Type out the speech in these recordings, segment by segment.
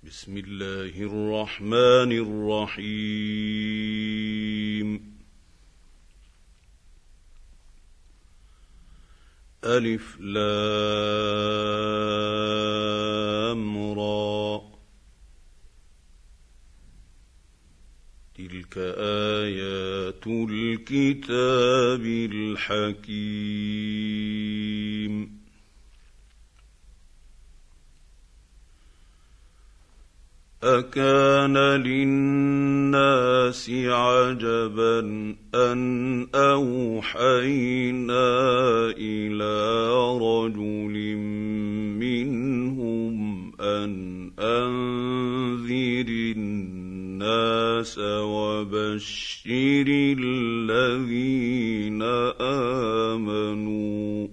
بسم الله الرحمن الرحيم. ألف لام را، تلك آيات الكتاب الحكيم. أكان للناس عجبا أن أوحينا إلى رجل منهم أن أنذر الناس وبشر الذين آمنوا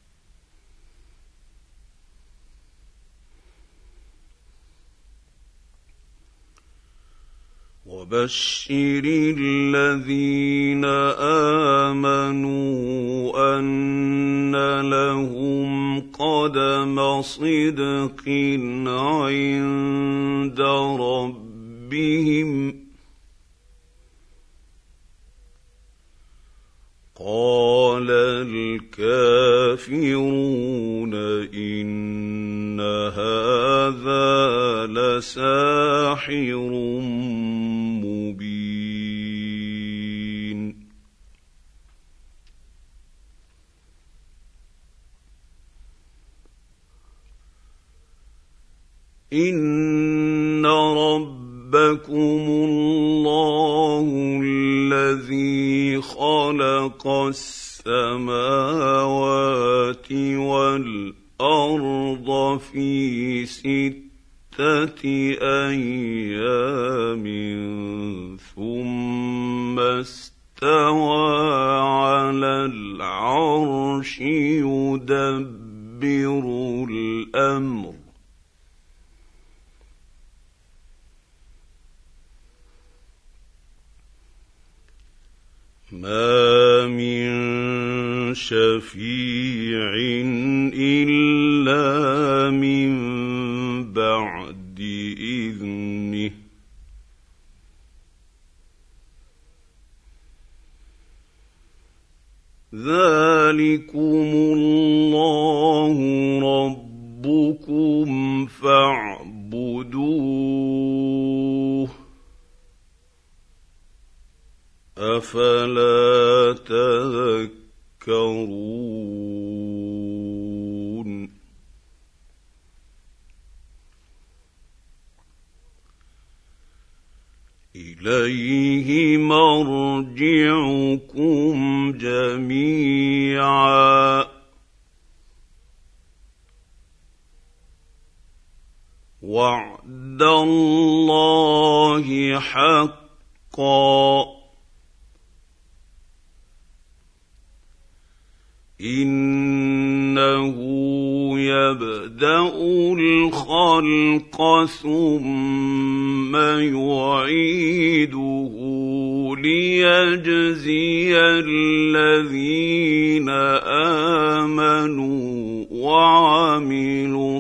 أن لهم قدم صدق عند ربهم. قال الكافرون إن هذا لساحر مبين. إن ربكم الله الذي خلق السماوات والأرض في 6 أيام ثم استوى على العرش يدبر الأمر. ما من شفيع إلا من بعد إذنه. ذلكم الله ربكم فاعبدوه، أفلا تذكرون. إليه مرجعكم جميعا وعد الله حقا، إنه يبدأ الخلق ثم يعيده ليجزي الذين آمنوا وعملوا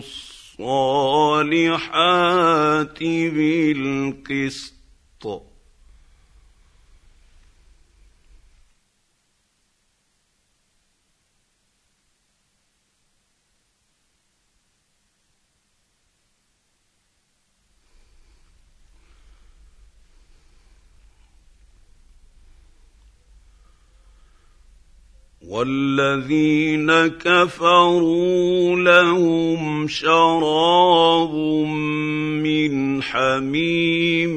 الصالحات بالقسط. والذين كفروا لهم شراب من حميم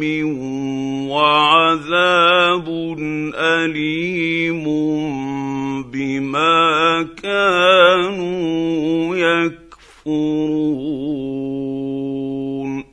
وعذاب أليم بما كانوا يكفرون.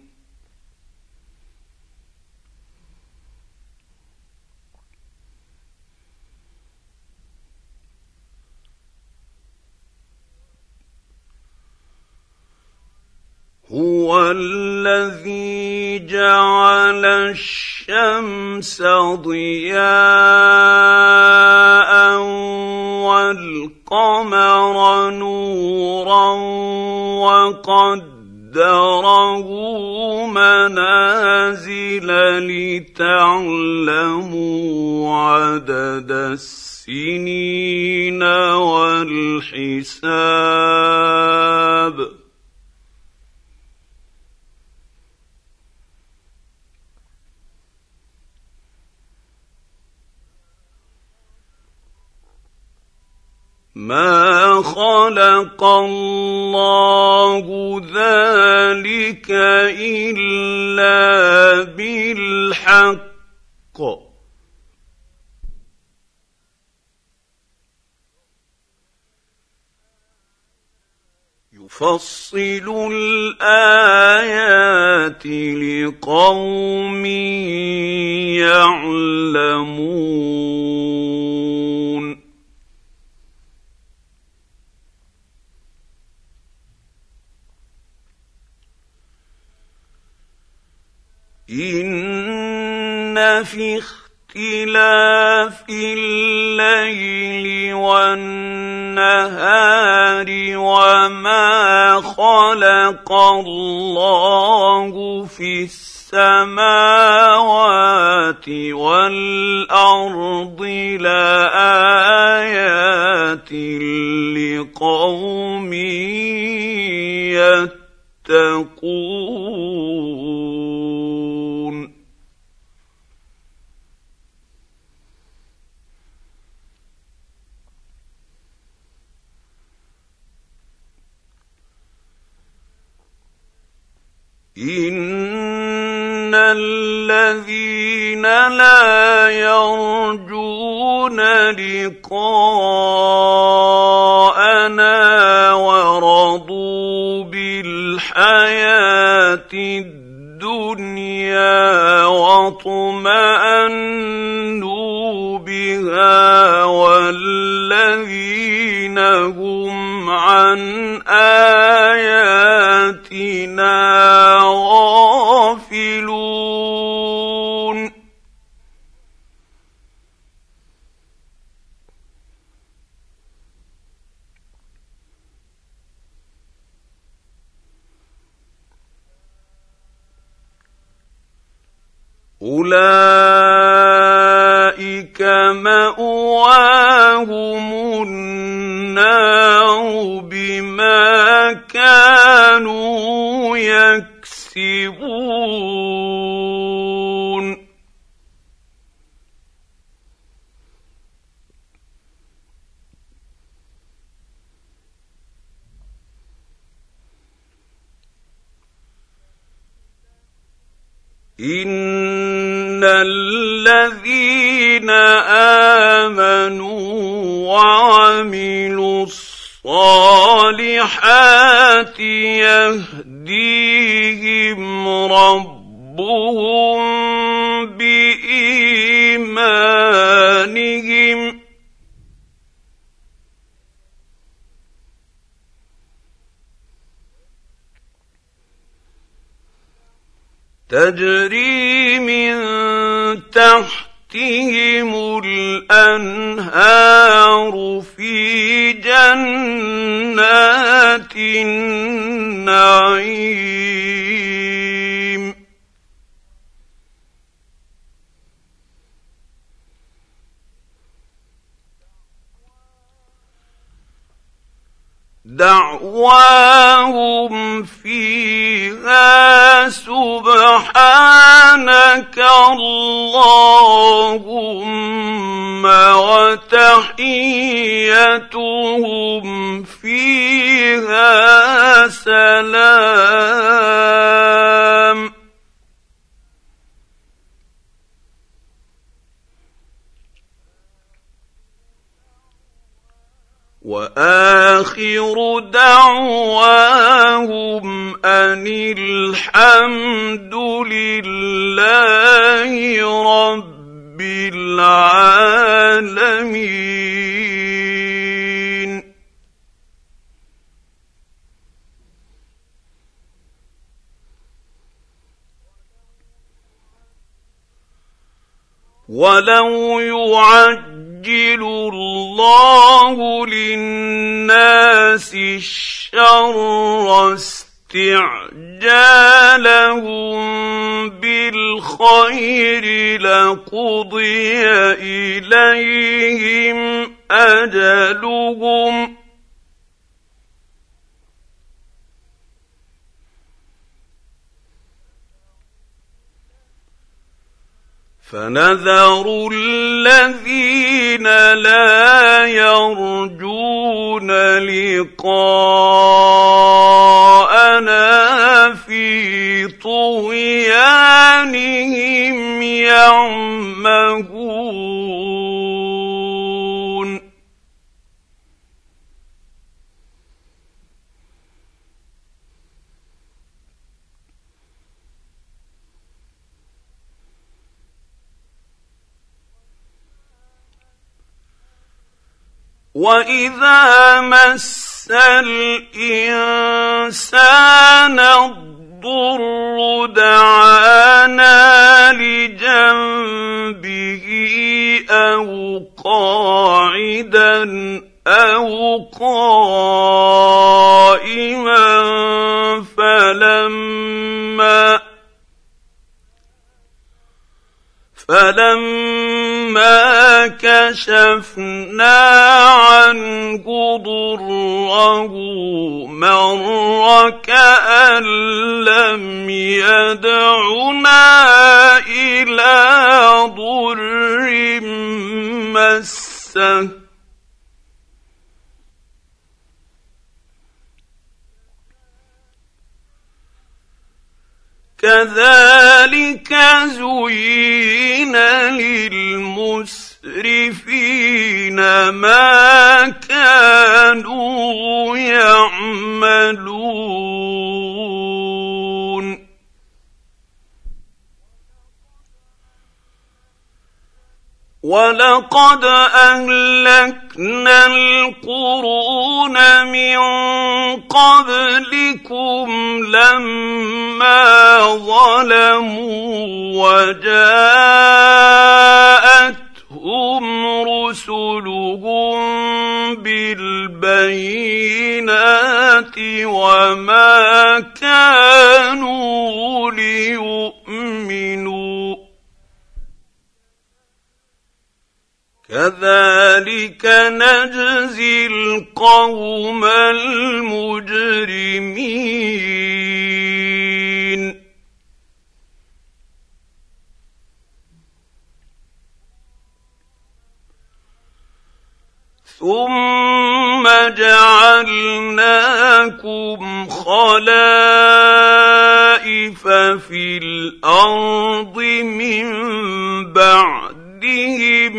هو الذي جعل الشمس ضياء والقمر نورا وقدره قدره منازل لتعلموا عدد السنين والحساب ما خلق الله ذلك إلا بالحق يفصل الآيات لقوم يعلمون إن في اختلاف الليل والنهار وما خلق الله في السماوات والأرض لآيات لقوم يتقون إن الذين لا يرجون لقاءنا ورضوا بالحياة الدنيا واطمأنوا بها والذين هم عن آياتنا غافلون أولئك مأواهم النار بما كانوا يكسبون إن الذين آمنوا وعملوا الصالحات يهديهم ربهم بإيمانهم تجري من تحتهم الأنهار في جنات النعيم دعواهم فيها سبحانك اللهم وتحيتهم فيها سلام وآخر دعواهم أن الحمد لله رب العالمين. ولو يعجل الله للناس الشر استعجالهم بالخير لقضي إليهم أجلهم فنذر الذين لا يرجون لقاءنا في طغيانهم يعمهون وَإِذَا مَسَّ الْإِنسَانَ الضُّرُّ دَعَانَا لِجَنبِهِ أَوْ قَاعِدًا أَوْ قَائِمًا فَلَمَّا كَشَفْنَا عَنْهُ ضُرَّهُ مَرَّ كَأَن لَّمْ يَدْعُنَا إِلَىٰ ضُرٍّ مَّسَّهُ كَذَٰلِكَ زُيِّنَ لِلْمُسْرِفِينَ مَا كَانُوا يَعْمَلُونَ وَلَقَدْ أَهْلَكْنَا الْقُرُونَ مِن قَبْلِكُمْ لَمَّا ظَلَمُوا وَجَاءَتْهُمْ رُسُلُهُم بِالْبَيِّنَاتِ وَمَا كَانُوا لِيُؤْمِنُوا كَذَٰلِكَ نَجْزِي الْقَوْمَ الْمُجْرِمِينَ ثُمَّ جَعَلْنَاكُمْ خَلَائِفَ فِي الْأَرْضِ مِن بَعْدِهِمْ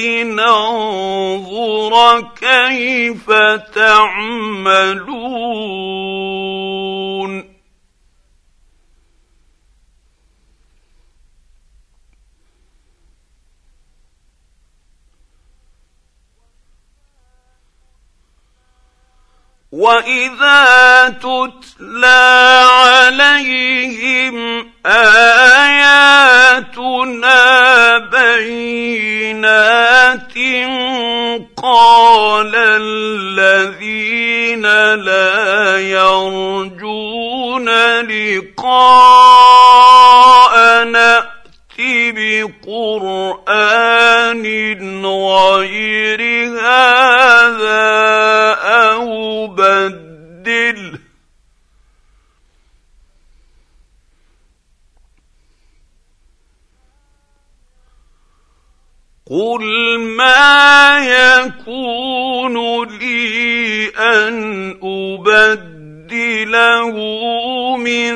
لِنَنظُرَ كَيْفَ تَعْمَلُونَ وَإِذَا تُتْلَىٰ عَلَيْهِمْ آيَاتُنَا بَيِّنَاتٍ قَالَ الَّذِينَ لَا يَرْجُونَ لِقَاءَنَا بِقُرْآنٍ غَيْرِ هَٰذَا أَوْ بَدِّلْهُ قُلْ مَا يَكُونُ لِي أَنْ أُبَدِّلَهُ مِن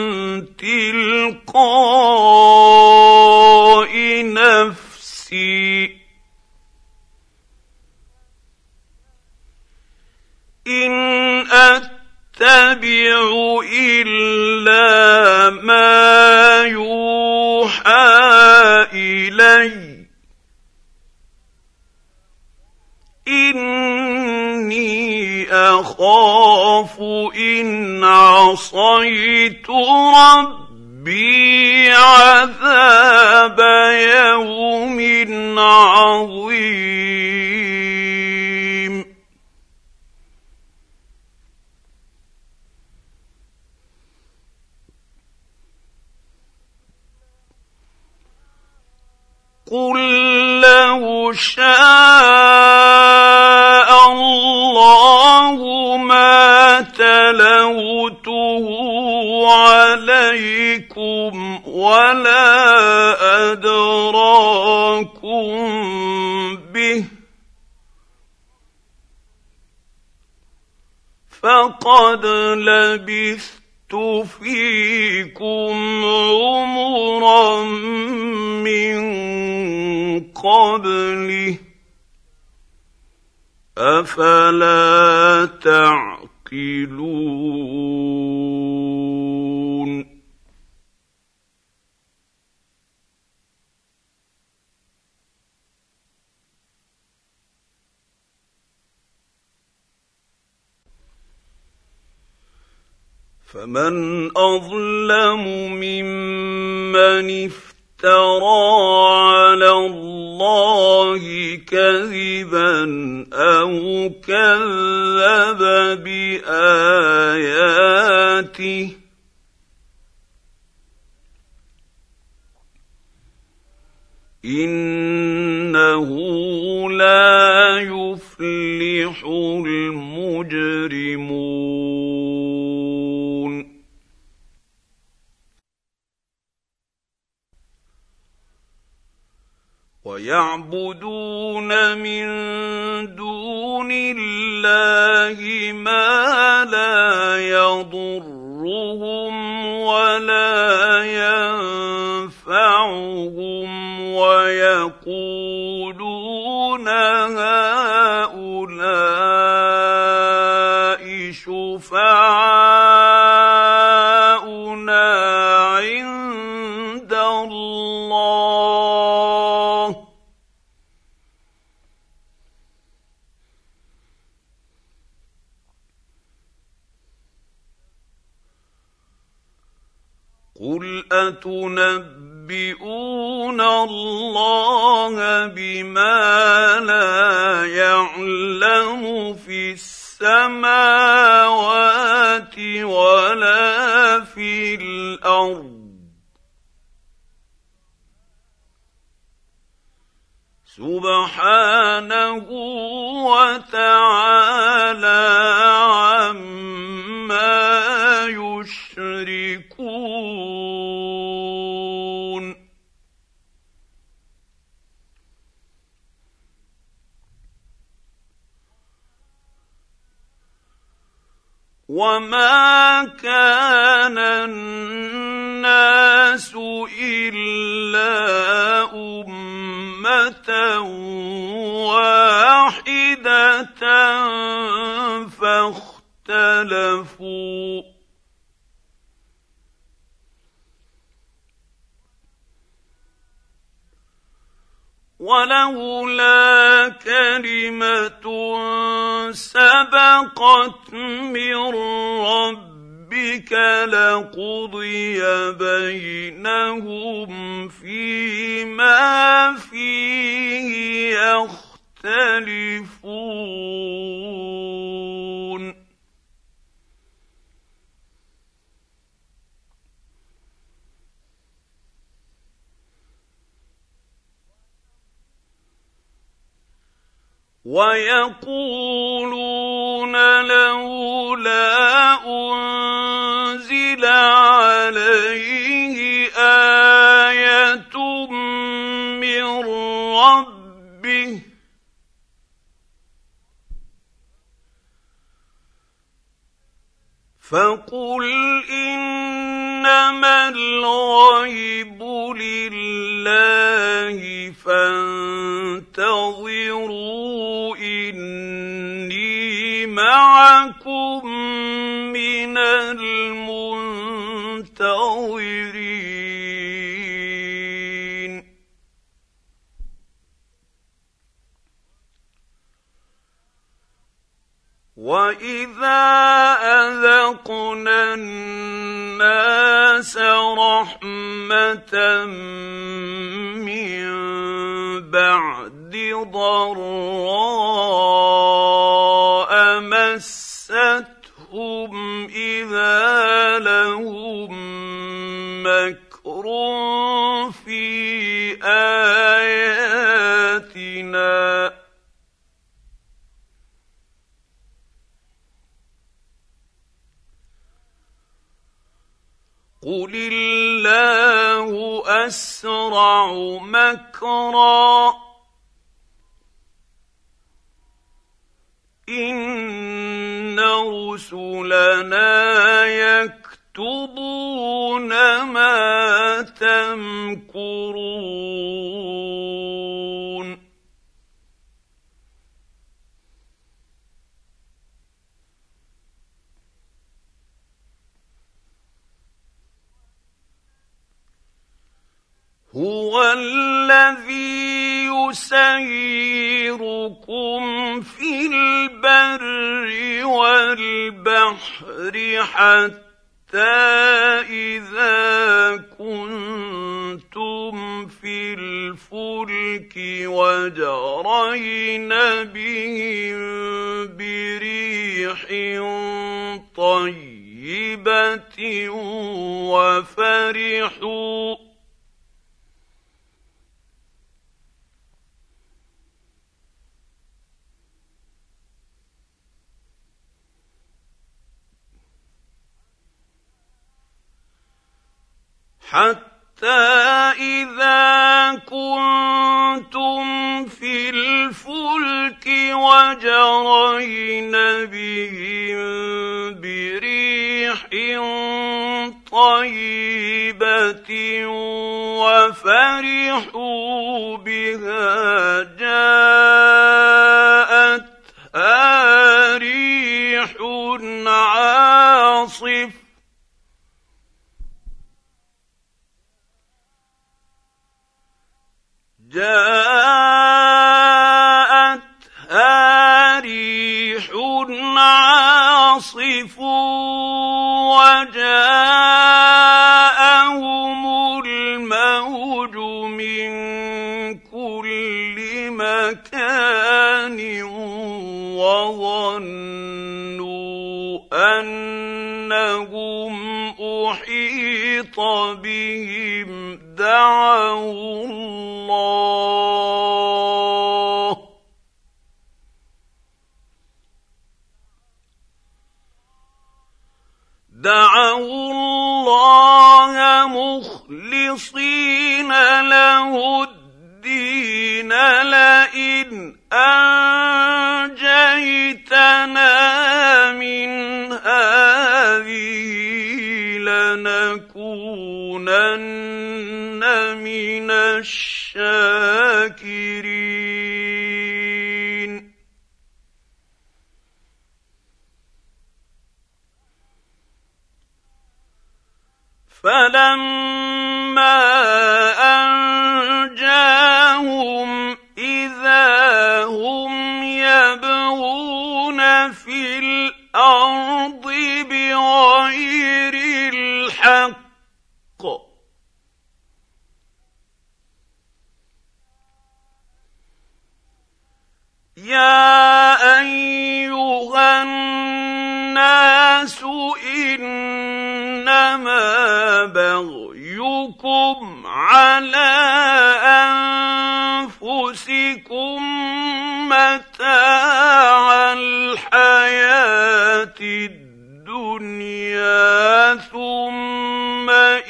تِلْقَاءِ نَفْسِي إِنْ أَتَّبِعُ إِلَّا مَا يُوحَىٰ إِلَيَّ إِنِّي أَخَافُ إِنْ عَصَيْتُ رَبِّي عَذَابَ يَوْمٍ عَظِيمٍ شاء الله ما تلوته عليكم ولا أدراكم به فقد لبثت فيكم عمرا من قبله أفلا تعقلون فمن أظلم ممن افترى على الله كذبا أو كذب بآياته إنه لا يفلح المجرمون ويعبدون من دون الله ما لا يضرهم ولا ينفعهم ويقولون هؤلاء شفعاؤنا عند الله قل أتنبئون الله بما لا يعلم في السماوات ولا في الأرض سبحانه وتعالى عما يشركون وما كان الناس إلا أمة واحدة فاختلفوا ولولا كلمة سبقت من ربك لقضي بينهم فيما فيه يختلفون ويقولون لولا أنزل عليه آية من ربه فقل إنما الغيب لله فانتظروا إني معكم من المنتظرين وإذا أذقنا الناس رحمة من بعد ضراء مستهم إذا لهم مكر في آياتنا قل الله أسرع مكرا إن رسلنا يكتبون ما تمكرون هو الذي يسيركم في البر والبحر حتى إذا كنتم في الفلك وجرين بهم بريح طيبة وفرحوا بها جاءتها ريح عاصف وجاءهم الموج من كل مكان وظنوا أنهم أحيط بهم دعوا الله مخلصين له الدين لئن أنجيتنا من هذه لنكونن من الشاكرين فلما أنجاهم إذا هم يبغون في الأرض بغير الحق يا أيها الناس إنما بغيكم على أنفسكم متاع الحياة الدنيا ثم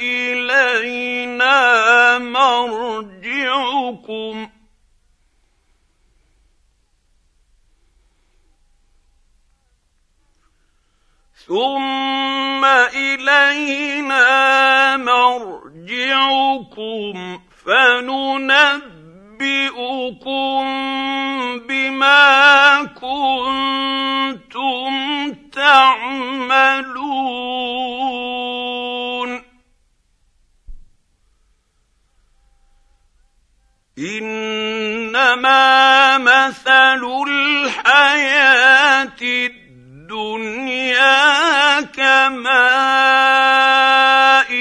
إلينا مرجعكم فننبئكم بما كنتم تعملون إنما مثل الحياة الدنيا كماء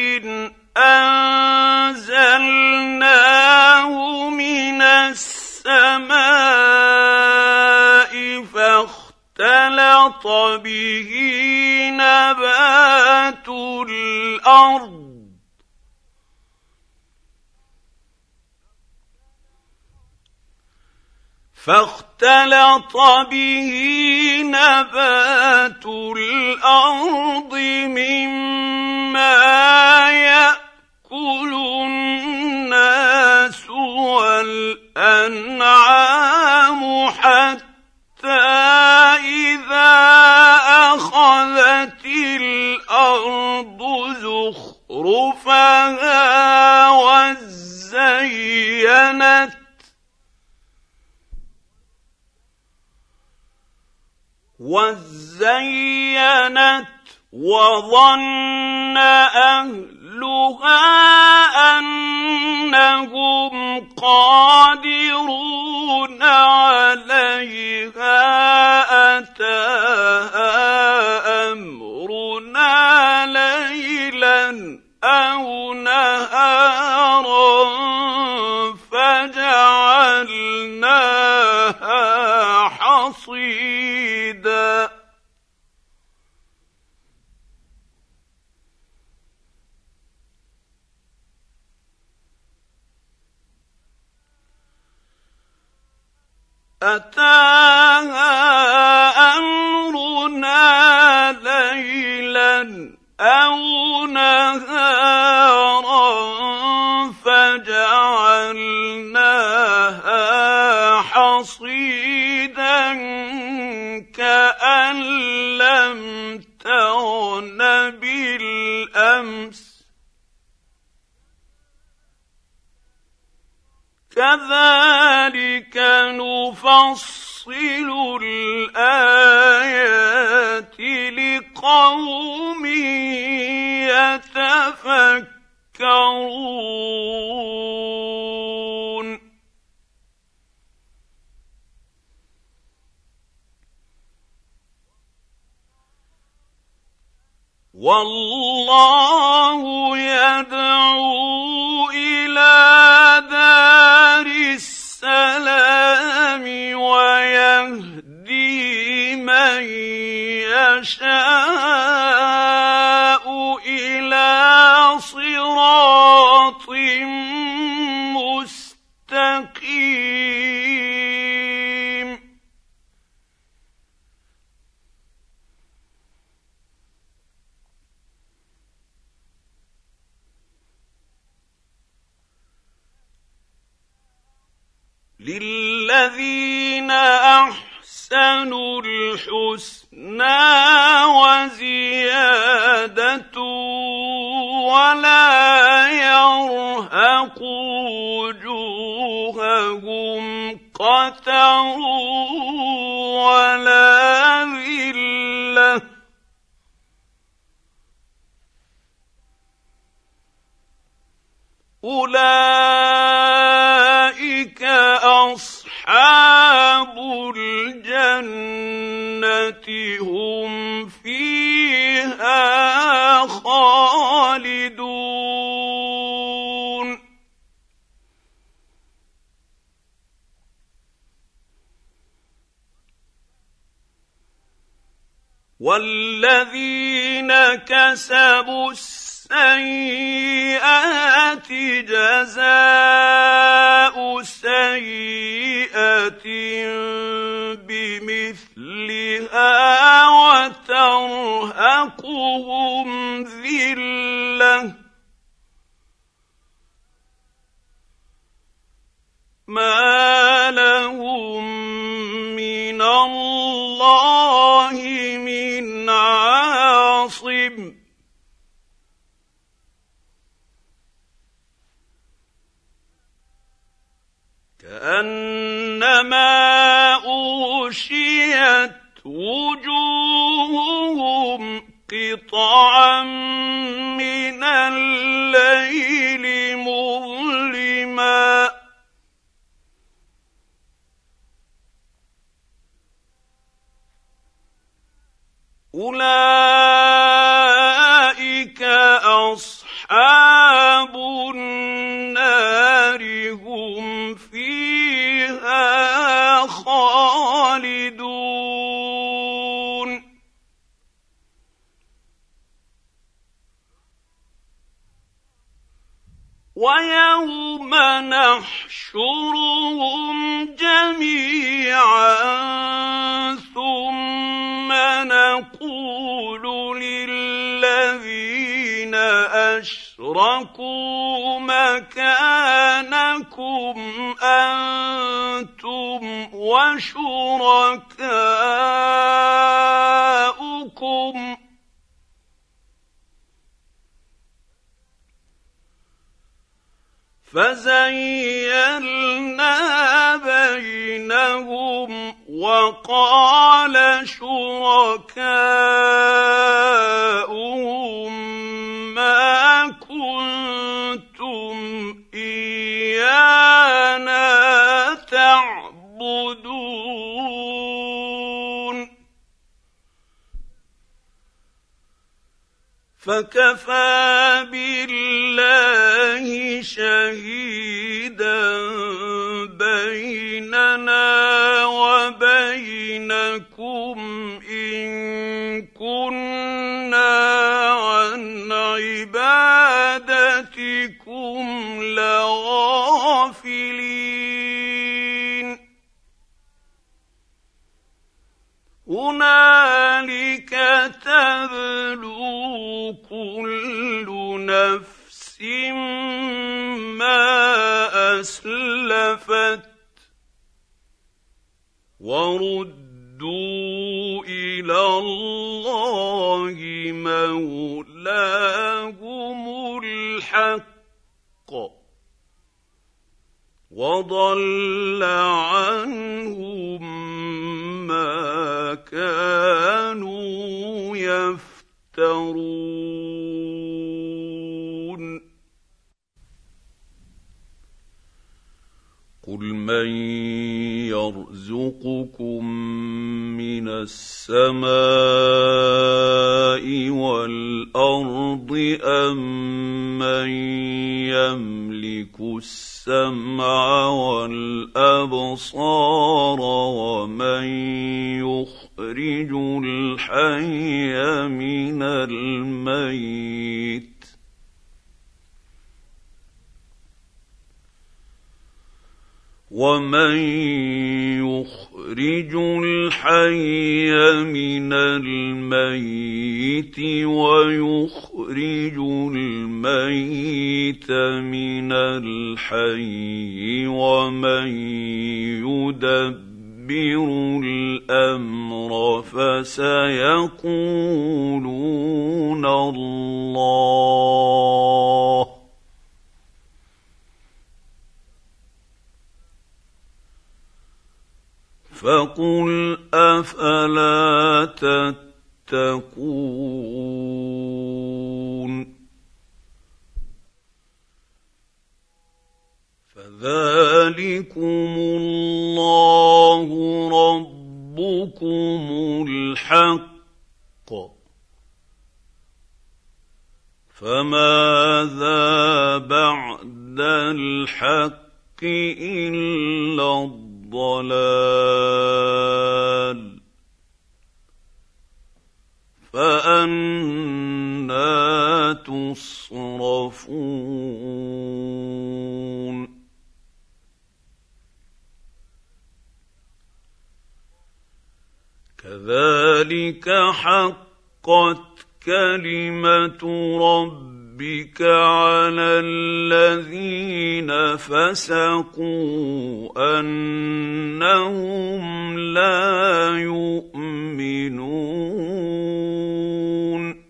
أنزلناه من السماء فاختلط به نبات الأرض مما الأنعام حتى إذا أخذت الأرض زخرفها وزينت وظن أهلها أنهم قادرون عليها أتاها أمرنا ليلا أو نهارا فجعلناها حصيدا أتاها أمرنا ليلا أو نهارا فجعلناها حصيدا كأن لم تغن بالأمس كذلك نفصل الآيات لقوم يتفكرون والله يدعو إلى دار السلام ويهدي من يشاء إلى صراط مستقيم للذين أحسنوا الحسنى وزيادة ولا يرهق وجوههم قتر ولا ذلة أولئك أصحاب الجنة هم فيها خالدون والذين كسبوا السيئات جزاء سيئة بمثلها وترهقهم ذلة ما لهم من الله من عاصم كأنما أغشيت وجوههم قطعا من الليل مظلما أولئك أصحاب النار هم فيها خالدون ويوم نحشرهم جميعا ثم نقول للذين أَشْرَكُوا مَكَانَكُمْ أَنتُمْ وَشُرَكَاؤُكُمْ فَزَيَّلْنَا بَيْنَهُمْ وَقَالَ شُرَكَاؤُهُم مَّا كُنتُمْ إِيَّانَا تَعْبُدُونَ فَكَفَىٰ بِاللَّهِ شَهِيدًا بَيْنَنَا وَبَيْنَكُمْ إِن كُنَّا عَنْ عِبَادَتِكُمْ لَغَافِلِينَ هُنَالِكَ تَبْلُو كُلُّ نَفْسٍ مَّا أَسْلَفَتْ وَرُدُّوا إِلَى اللَّهِ مَوْلَاهُمُ الْحَقُّ وَضَلَّ عَنْهُم مَّا كَانُوا يَفْتَرُونَ قُلْ مَن يَرْزُقُكُم مِّنَ السَّمَاءِ وَالْأَرْضِ أَمَّن يَمْلِكُ السَّمْعَ وَالْأَبْصَارَ وَمَن يُخْرِجُ الْحَيَّ مِنَ الْمَيِّتِ وَمَن يُخْرِجُ الْحَيَّ مِنَ الْمَيِّتِ وَيُخْرِجُ الْمَيِّتَ مِنَ الْحَيِّ وَمَن يُدَبِّرُ الْأَمْرَ فَسَيَقُولُونَ اللَّهُ فَقُلْ أَفَلَا تَتَّقُونَ فَذَٰلِكُمُ اللَّهُ رَبُّكُمُ الْحَقُّ فَمَاذَا بَعْدَ الْحَقِّ إِلَّا الضَّلَالُ فَأَنَّىٰ تُصْرَفُونَ كَذَٰلِكَ حَقَّتْ كَلِمَةُ رَبِّكَ عَلَى الَّذِينَ فَسَقُوا أَنَّهُمْ لَا يُؤْمِنُونَ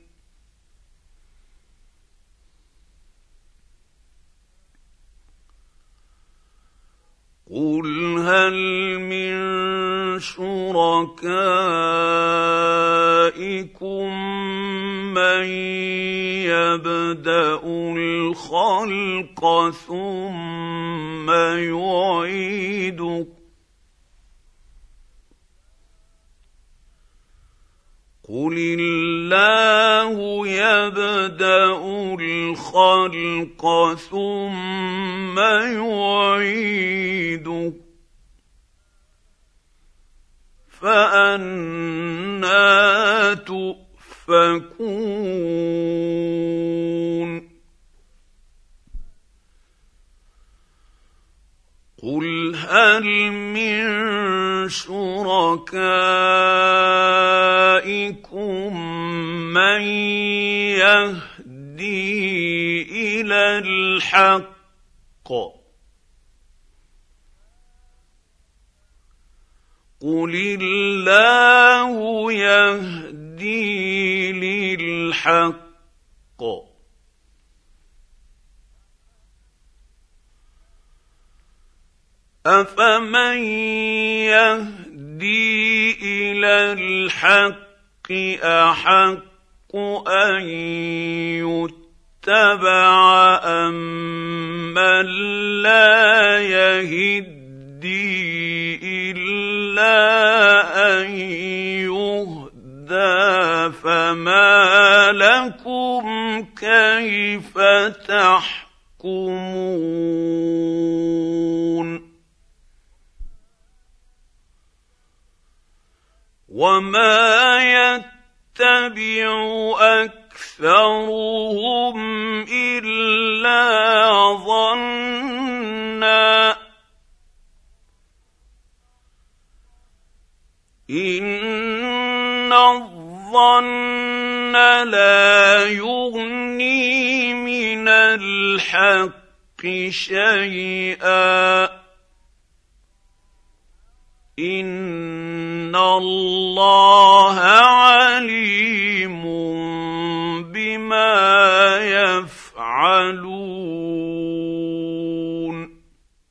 قُلْ هَلْ مِن شُرَكَائِكُم مَّن يَبْدَأُ الْخَلْقَ ثُمَّ يُعِيدُهُ قُلِ اللَّهُ يَبْدَأُ الْخَلْقَ ثُمَّ يُعِيدُهُ فَأَنَّىٰ تُؤْفَكُونَ قُلْ هَلْ مِن شُرَكَائِكُم مَّن يَهْدِي إلى الحق قل الله يهدي للحق أفمن يهدي إلى الحق أحق أن يتبع أمن لا يهدي إلا أن يهدى فما لكم كيف تحكمون وما يتبع أكثرهم إلا ظنا إن الظن لا يغني من الحق شيئا إن الله عليم بما يفعلون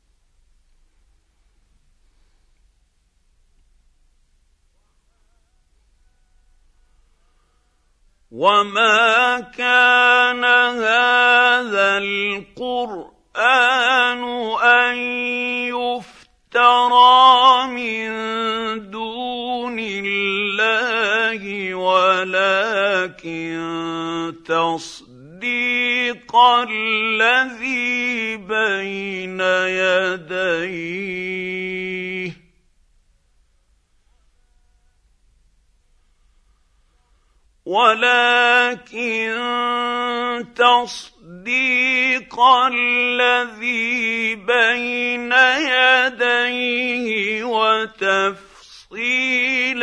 وما كان هذا القرآن أن يفترى من دون الله ولكن تصديق الذي بين يديه وتفصيل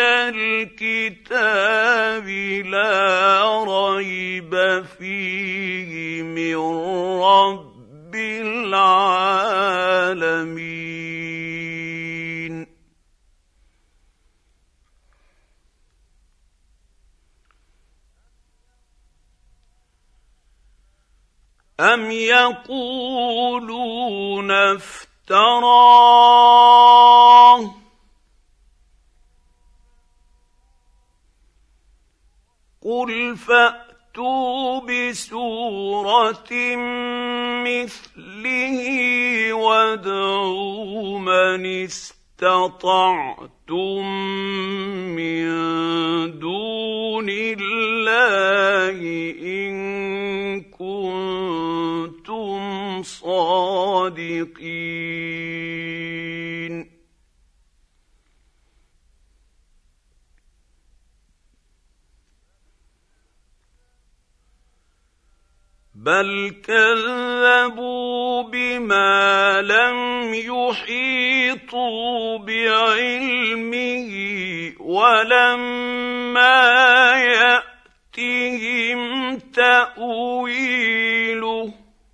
الكتاب لا ريب فيه من رب العالمين أم يقولون افتراه قل فأتوا بسورة مثله وادعوا من استطعتم من دون الله إن كنتم صادقين بل كذبوا بما لم يحيطوا بعلمه ولما يأتهم تأويله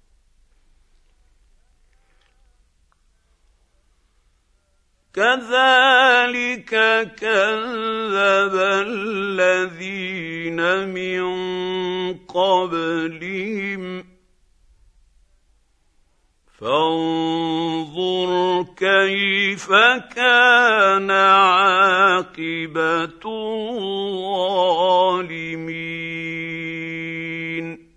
كذلك كذب الذين من قبلهم فانظر كيف كان عاقبة الظالمين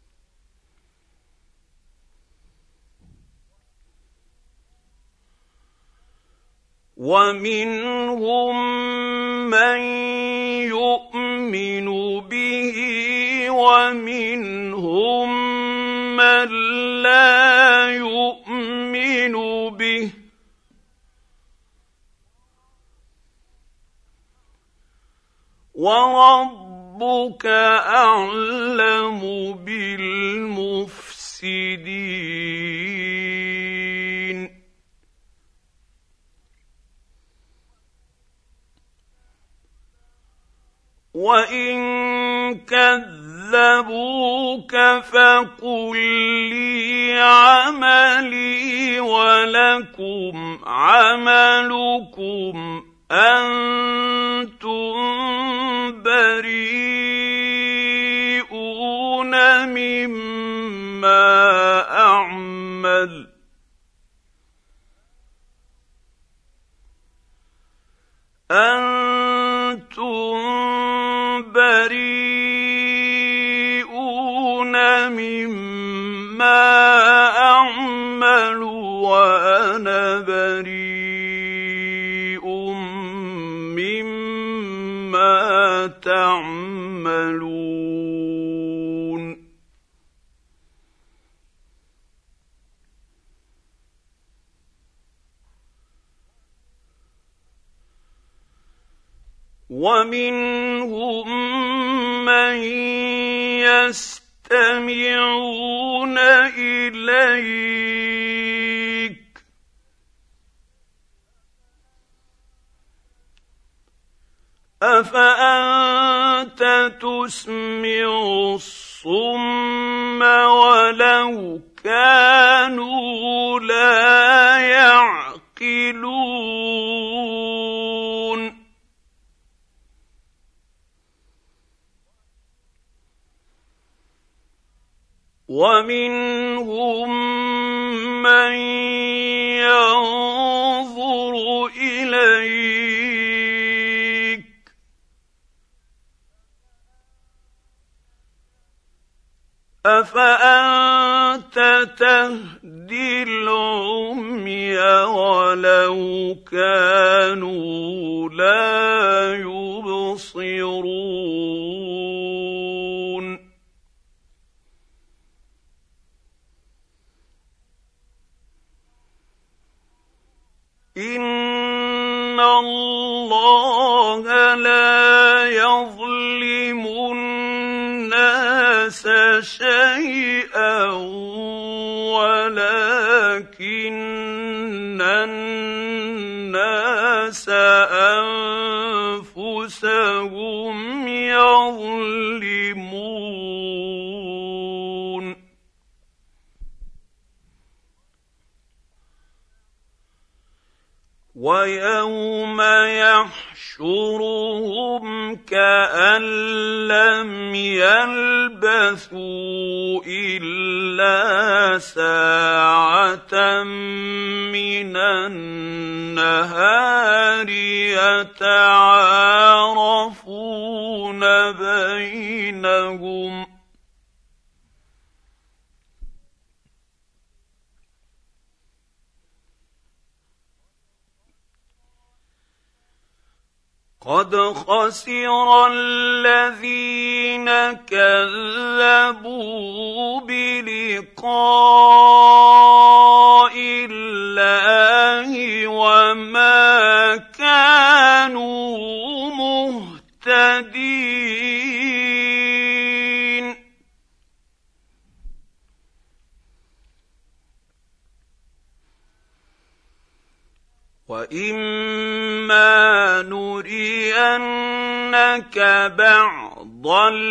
ومنهم من يؤمن به ومنهم من لا يؤمن به وربك أعلم بالمفسدين وإن كذبوك فقل لكم عملكم أنتم بريئون مما أعمل أنتم بريئون مما أعمل وأنا بريء مما تعملون ومنهم من يستمعون إليك أفأنت تسمع الصم ولو كانوا لا يعقلون ومنهم من ينظر إليك أفأنت تهدي العمي ولو كانوا لا يبصرون إن الله لا يظلم الناس شيئا ولكن الناس أنفسهم يظلمون ويوم يحشرهم كأن لم يلبثوا إلا ساعة من النهار يتعارفون بينهم قد خسر الذين كذبوا بلقاء الله وما كانوا مهتدين وإما نرينك بعض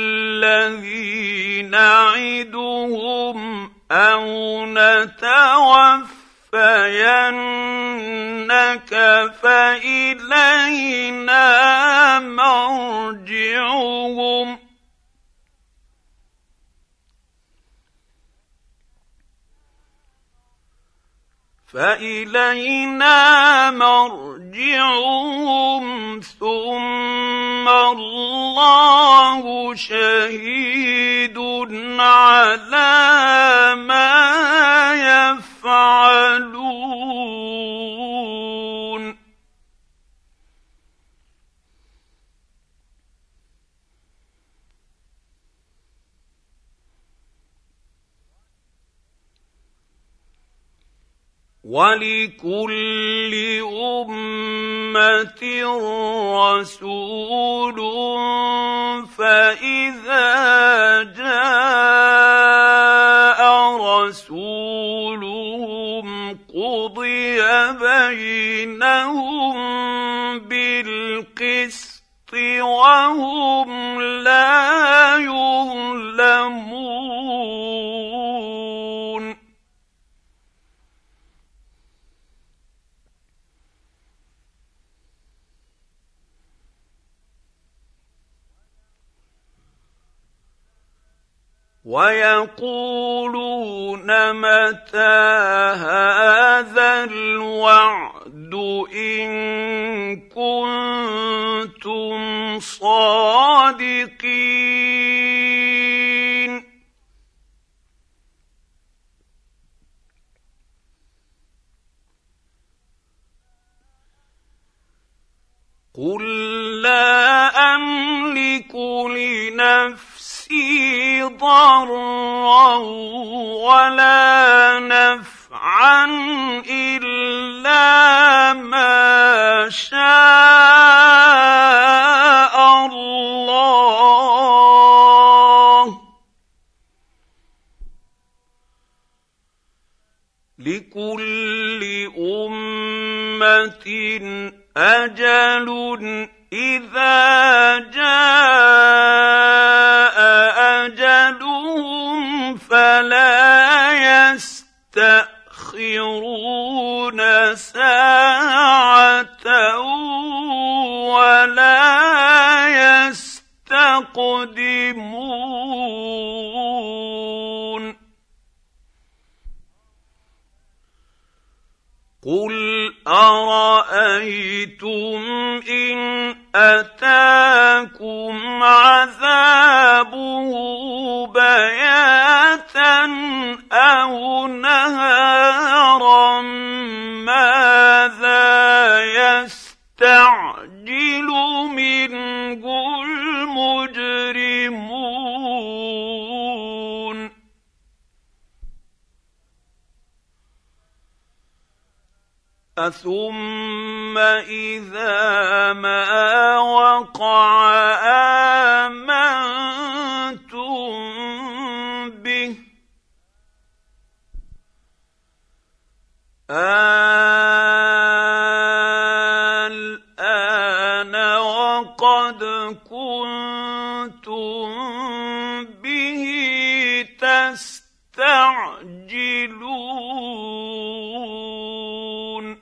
الذي نعدهم أو نتوفينك فإلينا مرجعهم ثم الله شهيد على ما يفعلون ولكل أمة رسول فإذا جاء رسولهم قضي بينهم بالقسط وهم لا يظلمون ويقولون متى هذا الوعد إن كنتم صادقين قل لا أملك لنفسي ضرا ولا نفعا إلا ما شاء الله لكل أمة أجل إذا جاء أجلهم فلا يستأخرون ساعة ولا يستقدمون قل أرأيتم إن أتاكم عذابه بياتا أو نهارا ماذا يستعجل منه المجرمون أثم إذا ما وقع آمنتم به الآن وقد كنتم به تستعجلون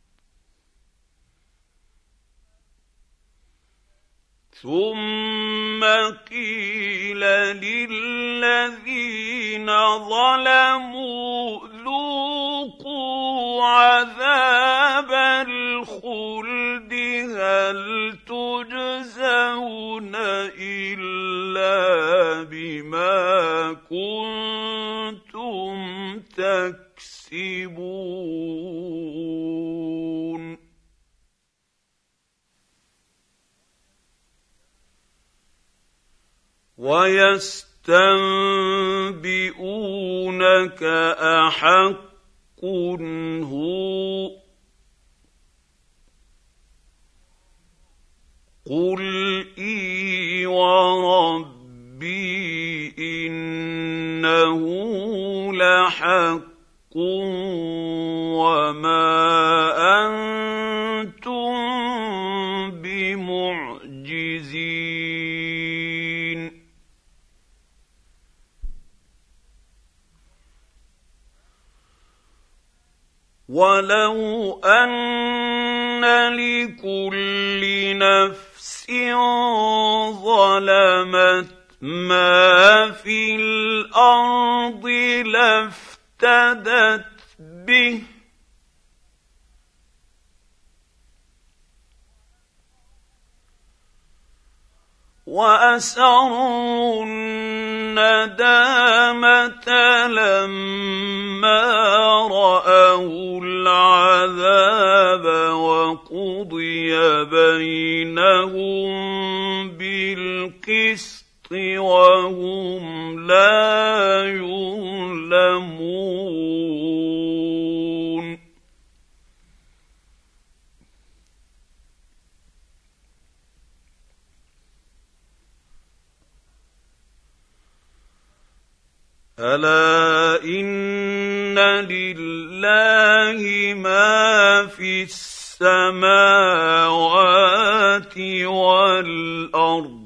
ثم قيل للذين ظلموا ذوقوا عذاب الخلد هل تجزون إلا بما كنتم تكسبون ويستنبئونك أحق هو قل إي وربي إنه لحق وما أنتم بمعجزين ولو أن لكل نفس ظلمت ما في الأرض لافتدت به وأسروا الندامة لما رأوا العذاب وقضي بينهم بالقسط وهم لا يظلمون ألا إن لله ما في السماوات والأرض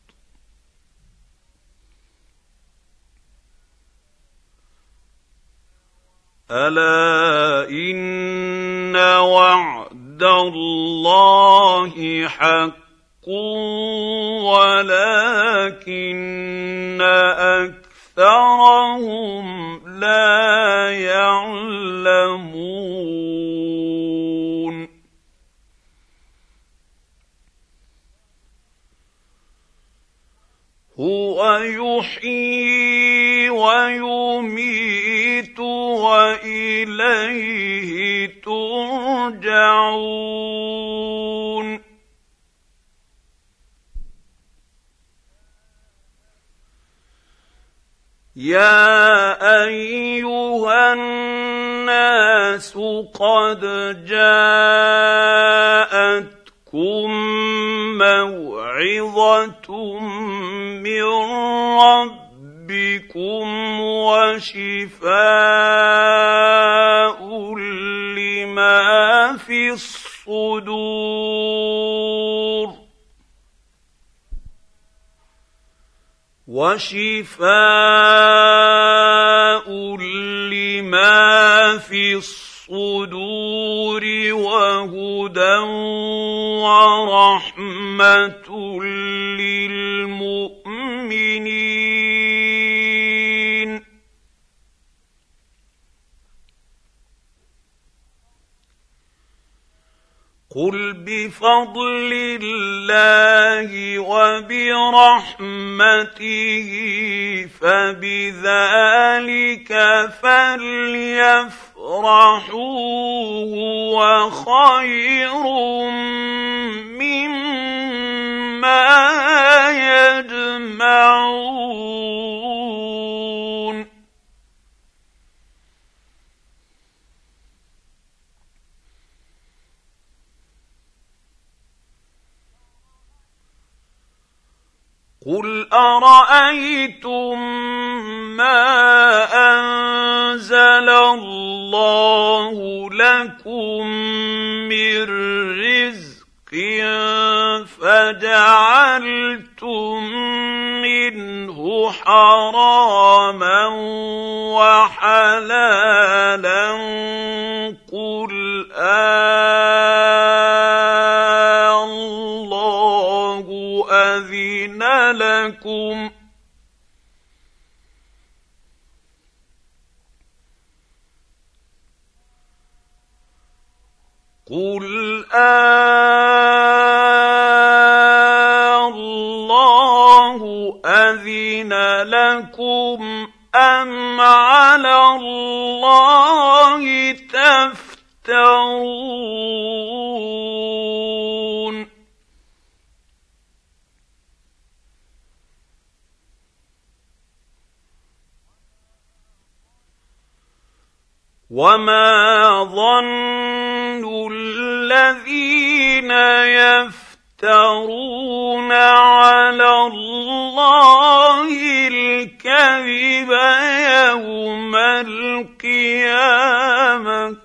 ألا إن وعد الله حق ولكن أكثرهم لا يعلمون هو يحيي ويميت وإليه ترجعون يا أيها الناس قد جاءتكم موعظة من ربكم وشفاء لما في الصدور وهدى ورحمة للمؤمنين قل بفضل الله وبرحمته فبذلك فليفرحوا هو خير مما يجمعون قل أرأيتم ما أنزل الله لكم من رزق فجعلتم منه حراما وحلالا قل الله أذن لكم قل الله أذن لكم أم على الله تفترون وما ظن الذين يفترون على الله الكذب يوم القيامة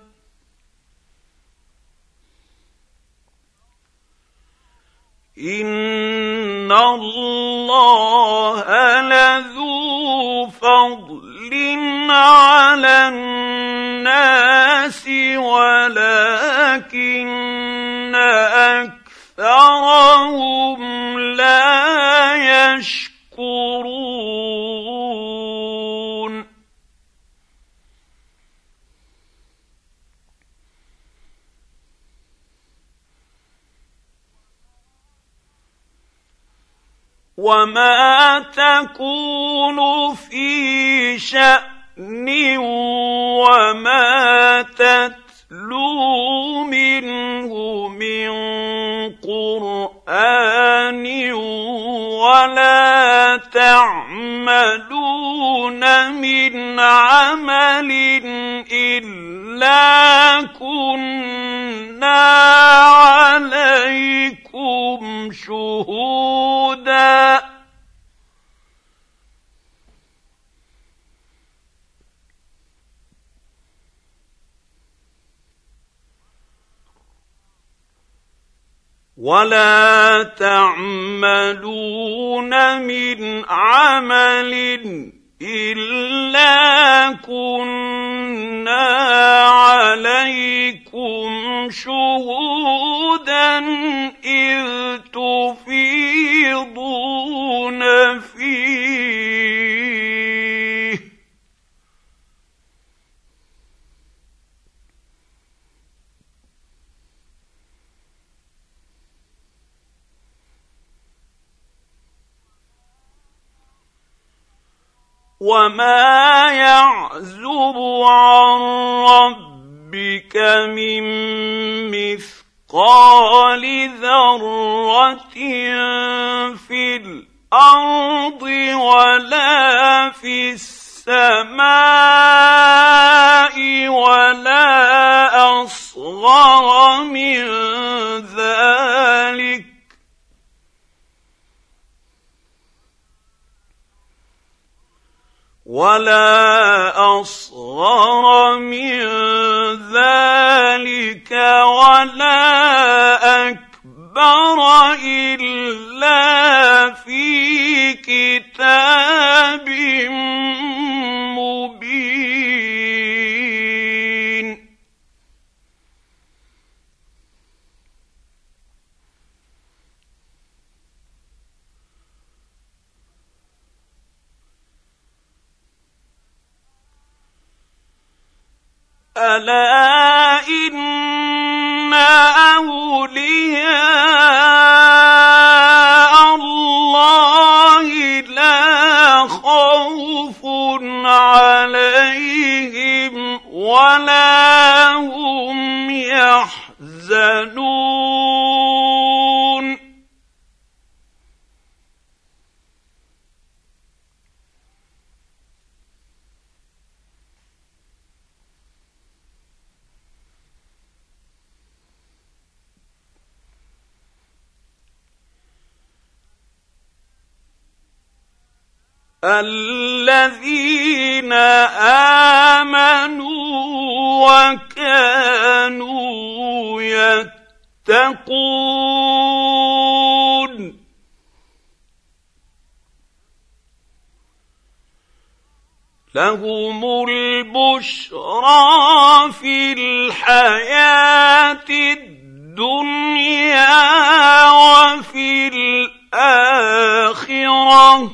إن الله لذو فضل على الناس ولكن أكثرهم لا يشكرون وما تكون في شأن وما تتلو منه من قرآن ولا تعملون من عمل إلا كنا عليكم شهودا ولا تعملون من عمل إلا كنا عليكم شهودا إذ تفيضون فيه وما يعزب عن ربك من مثقال ذرة في الأرض ولا في السماء ولا أصغر من ذلك ولا أكبر إلا في كتاب مبين. ألا إن أولياء الله لا خوف عليهم ولا هم يحزنون. الذين آمنوا وكانوا يتقون لهم البشرى في الحياة الدنيا وفي الآخرة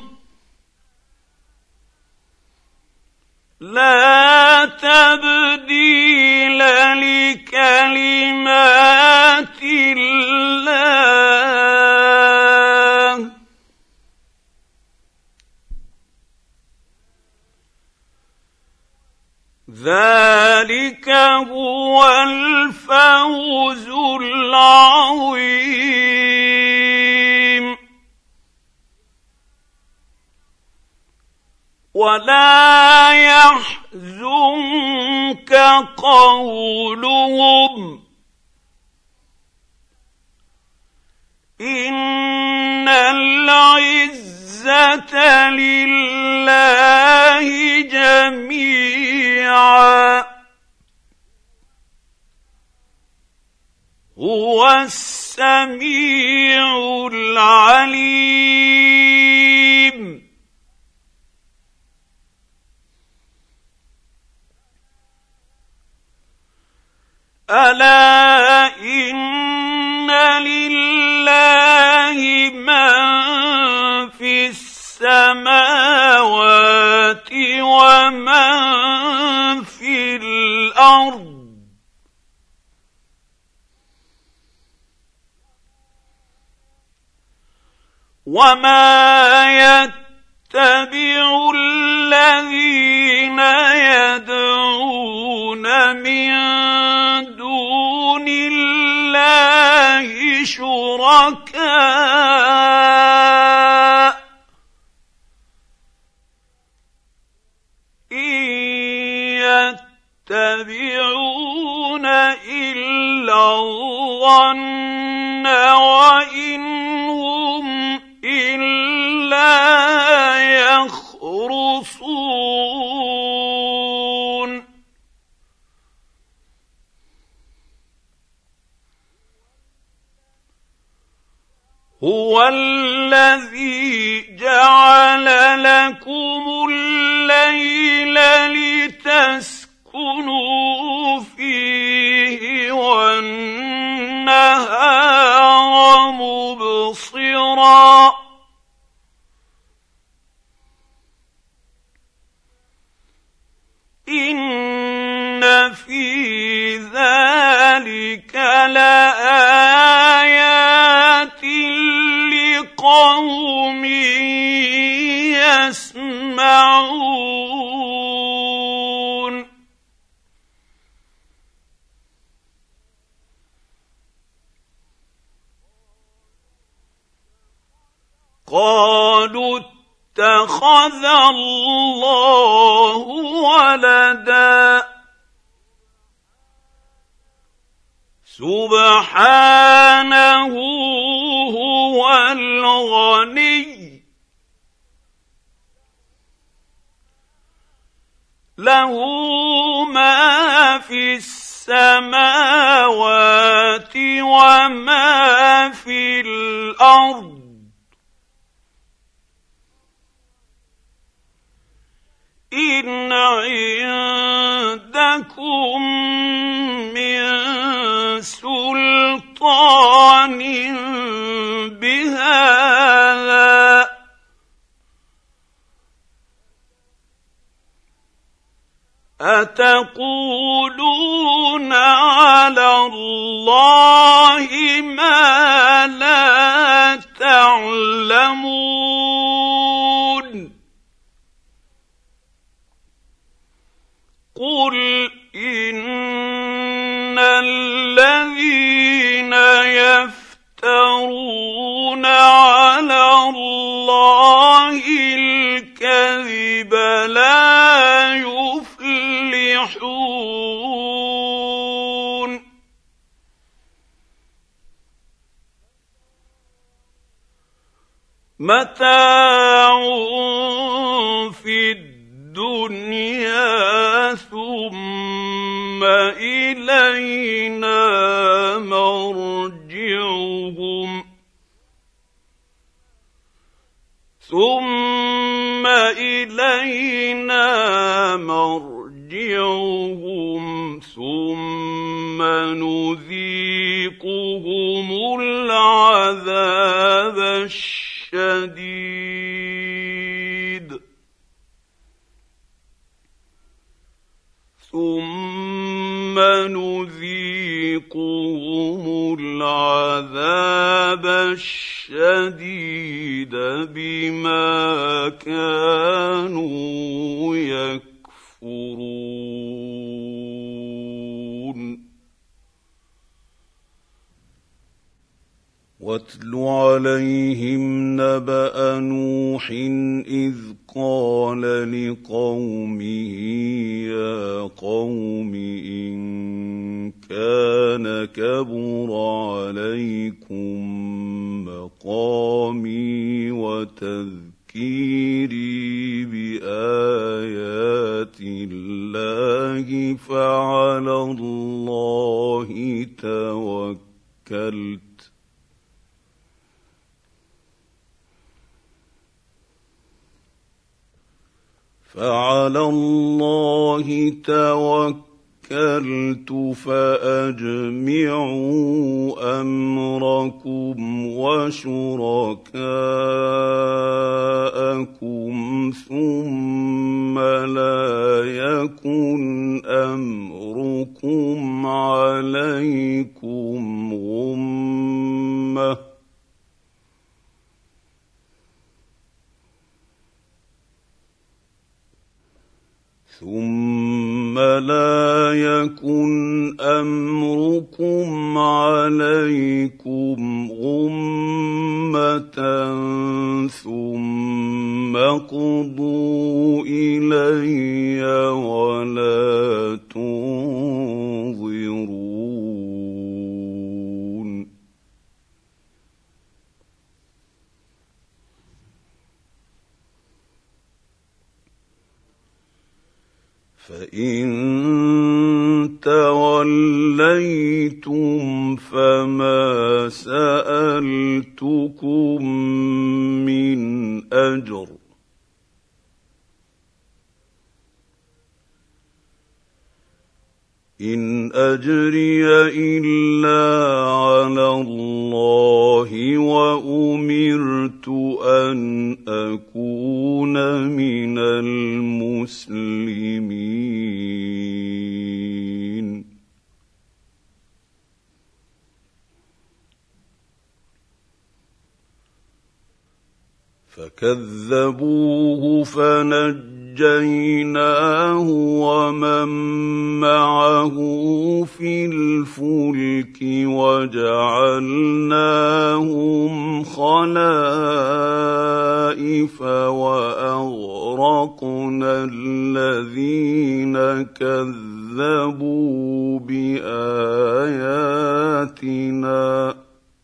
لا تبديل لكلمات الله ذلك هو الفوز العظيم. ولا يحزنك قولهم إن العزة لله جميعا هو السميع العليم. ألا إن لله من في السماوات ومن في الأرض وما يتبع الذين يدعون من دون الله شركاء إن يتبعون إلا الظن وإن هم إلا يخرصون. هو الذي جعل لكم الليل لتسكنوا فيه والنهار مبصرا إن في ذلك لآيات لقوم يسمعون. قالوا اتخذ الله ولدا سبحانه هو الغني له ما في السماوات وما في الأرض إن عندكم من سلطان بهذا أتقولون على الله ما لا تعلمون قل إن الذين يفترون على الله الكذب لا يفلحون متاع في الدنيا ثم إلينا مرجعهم ثم نذيقهم العذاب الشديد بما كانوا يكفرون واتل عليهم نبأ نوح إذ قال لقومه يا قوم إن كان كبر عليكم مقامي وتذكيري بآيات الله فعلى الله توكلت فأجمعوا أمركم وشركاءكم ثم لا يكن أمركم عليكم غمة ثم قضوا إلي ولا تنظرون فإن توليتم فما سألتكم من أجر إن أجري إلا على الله وأمرت أن أكون من المسلمين فكذبوه فنجيناه ونجيناه ومن معه في الفلك وجعلناهم خلائف وأغرقنا الذين كذبوا بآياتنا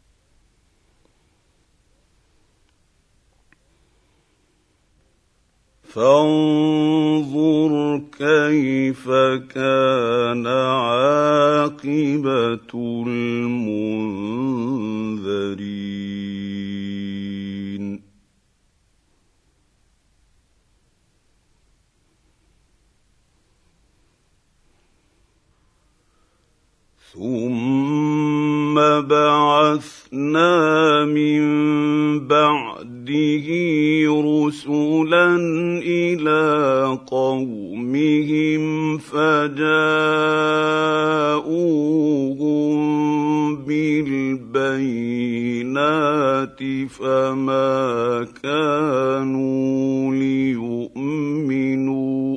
فانظر كيف كان عاقبة المنذرين ثم بعثنا من بعده رسلا إلى قومهم فجاءوهم بالبينات فما كانوا ليؤمنوا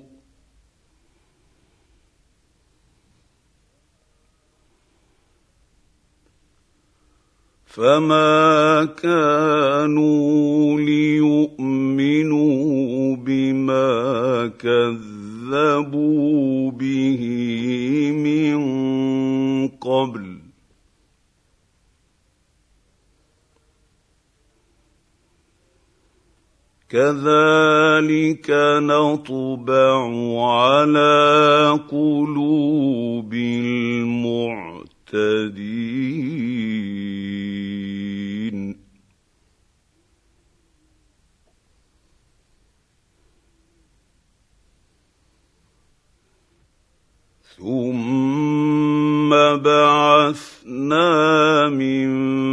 بما كذبوا به من قبل كذلك نطبع على قلوب المعتدين ثم بعثنا من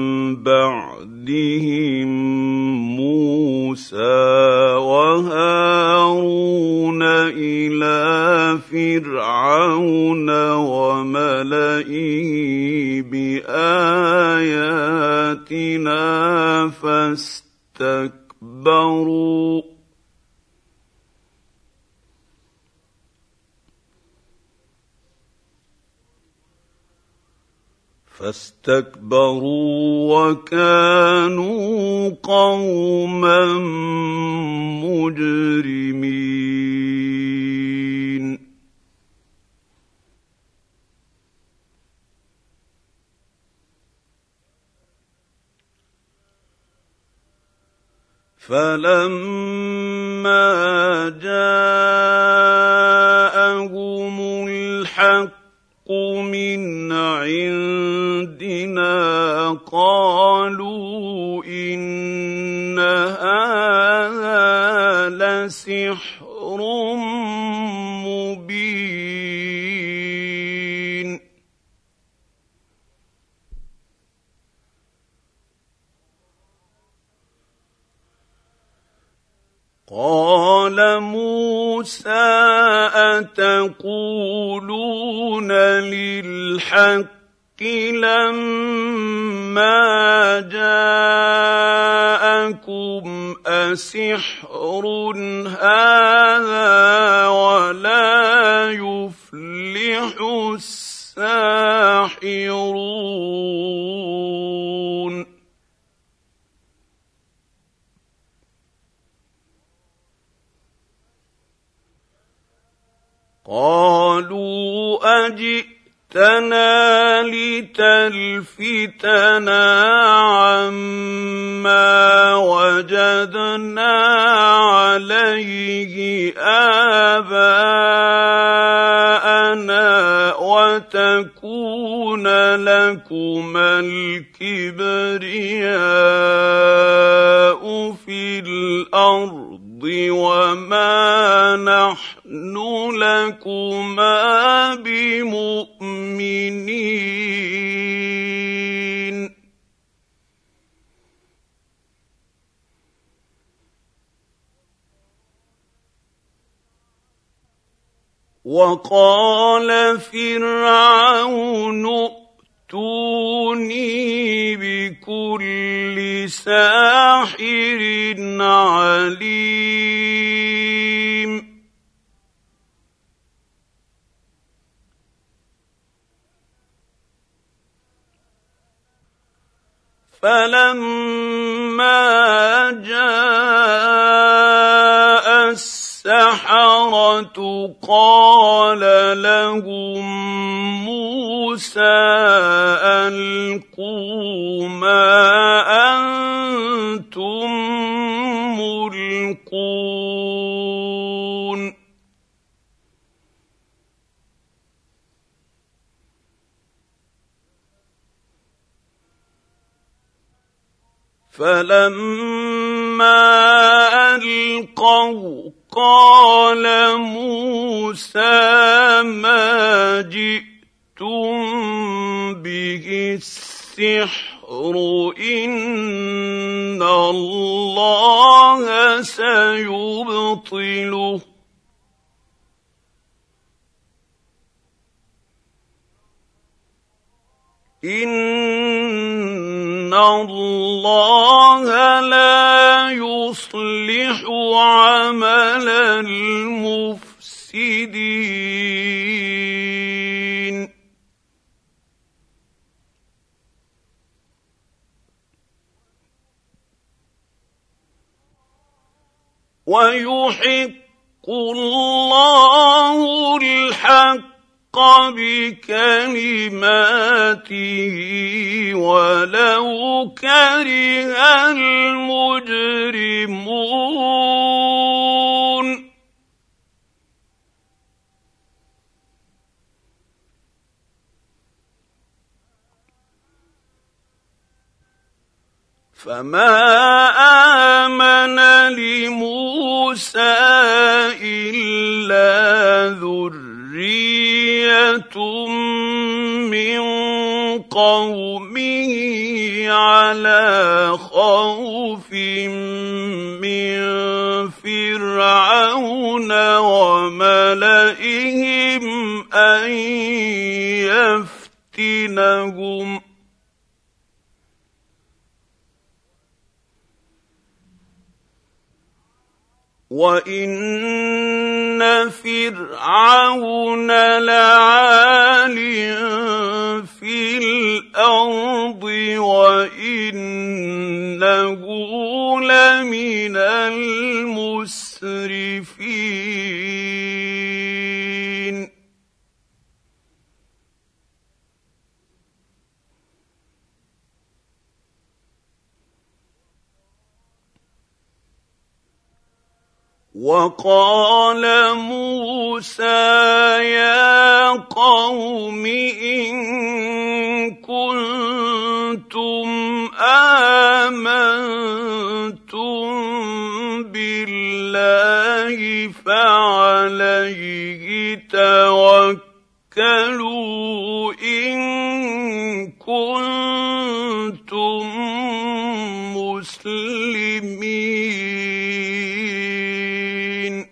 بعدهم موسى وهارون إلى فرعون وملئه بآياتنا فاستكبروا وكانوا قوما مجرمين فلما جاءهم الحق من عندنا قالوا إن هذا لسحر مبين قال موسى أتقولون للحق لما جاءكم أسحر هذا ولا يفلح الساحرون قالوا أجئتنا لتلفتنا عما وجدنا عليه آباءنا وتكون لكما الكبرياء في الأرض وما نحن لكما بمؤمنين وقال فرعون ائتوني بكل ساحر عليم فلما جاء السحرة قال لهم موسى ألقوا ما أنتم ملقون فلما ألقوا قال موسى ما جئتم به السحر إن الله سيبطله إن الله لا يصلح عمل المفسدين ويحق الله الحق بكلماته ولو كره المجرمون فما آمن لموسى إلا ذرية من قومه على خوف من فرعون وملئهم أن يفتنهم وَإِنَّ فِرْعَوْنَ لَعَالٍ فِي الْأَرْضِ وَإِنَّهُ لَمِنَ الْمُسْرِفِينَ وَقَالَ مُوسَىٰ يَا قَوْمِ إِن كُنتُمْ آمَنتُم بِاللَّهِ فَعَلَيْهِ تَوَكَّلُوا إِن كُنتُم مُّسْلِمِينَ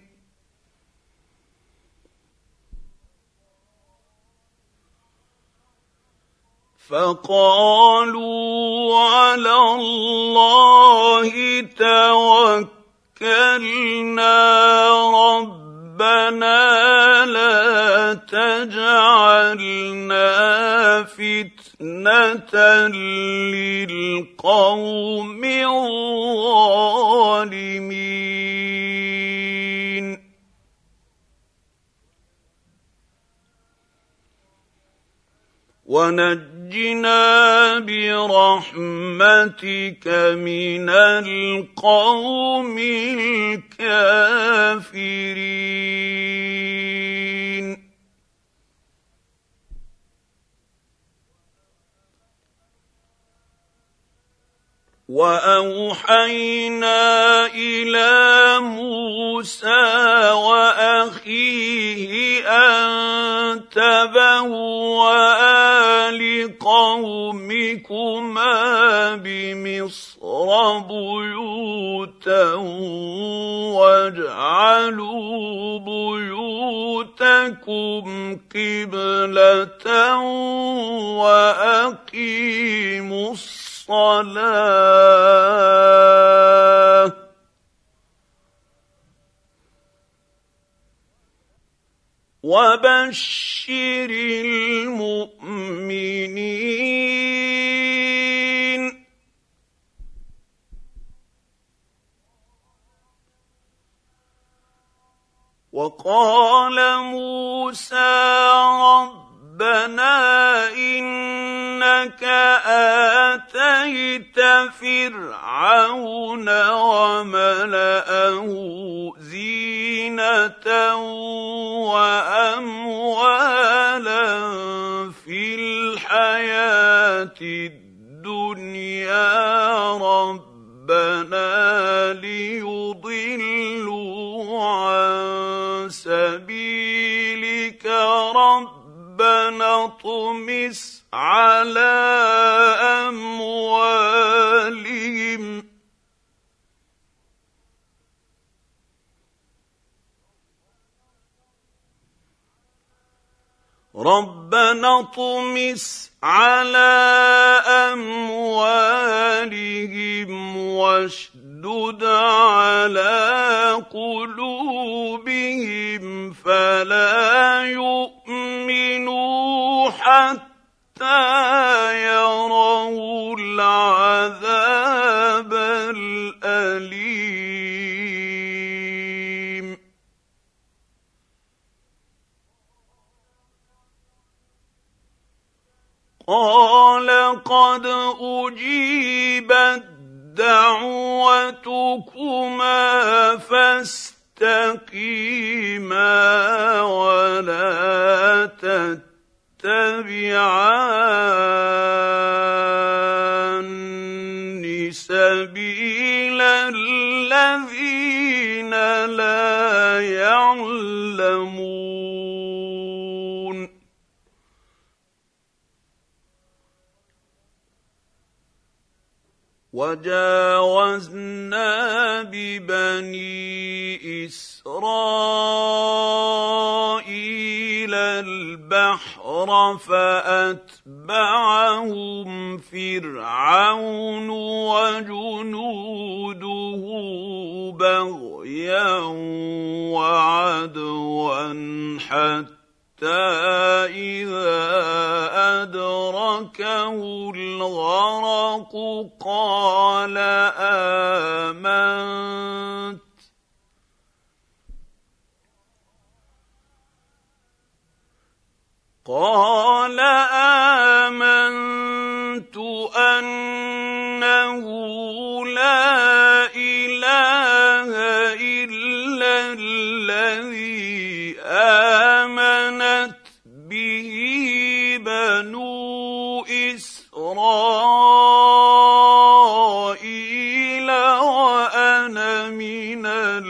فَقَالُوا عَلَى اللَّهِ تَوَكَّلْنَا رَبَّنَا لَا تَجْعَلْنَا فِتْنَةً لِّلْقَوْمِ الظَّالِمِينَ وَنَجِّنَا بِرَحْمَتِكَ مِنَ الْقَوْمِ الْكَافِرِينَ وَأَوْحَيْنَا إِلَىٰ مُوسَىٰ وَأَخِيهِ أَن تَبَوَّآ لِقَوْمِكُمَا بِمِصْرَ بُيُوتًا وَاجْعَلُوا بُيُوتَكُمْ قِبْلَةً وَأَقِيمُوا الصَّلَاةَ وَبَشِّرِ الْمُؤْمِنِينَ إنك آتيت فرعون وملأه زينة وأموالا في الحياة الدنيا ربنا ليضلوا عن سبيلك ربنا اطمس على أموالهم ربنا اطمس على أموالهم واشدد على قلوبهم فلا يؤمنوا حتى يروا العذاب الأليم قال قد أجيبت دعوتكما فاستقيما ولا تتبعان سبيل الذين لا يعلمون وجاوزنا ببني إسرائيل البحر فأتبعهم فرعون وجنوده بغيا وعدوا حتى إذا أدركه الغرق قال آمنت أنه لا إله إلا الذي آمنت به بنو إسرائيل وأنا من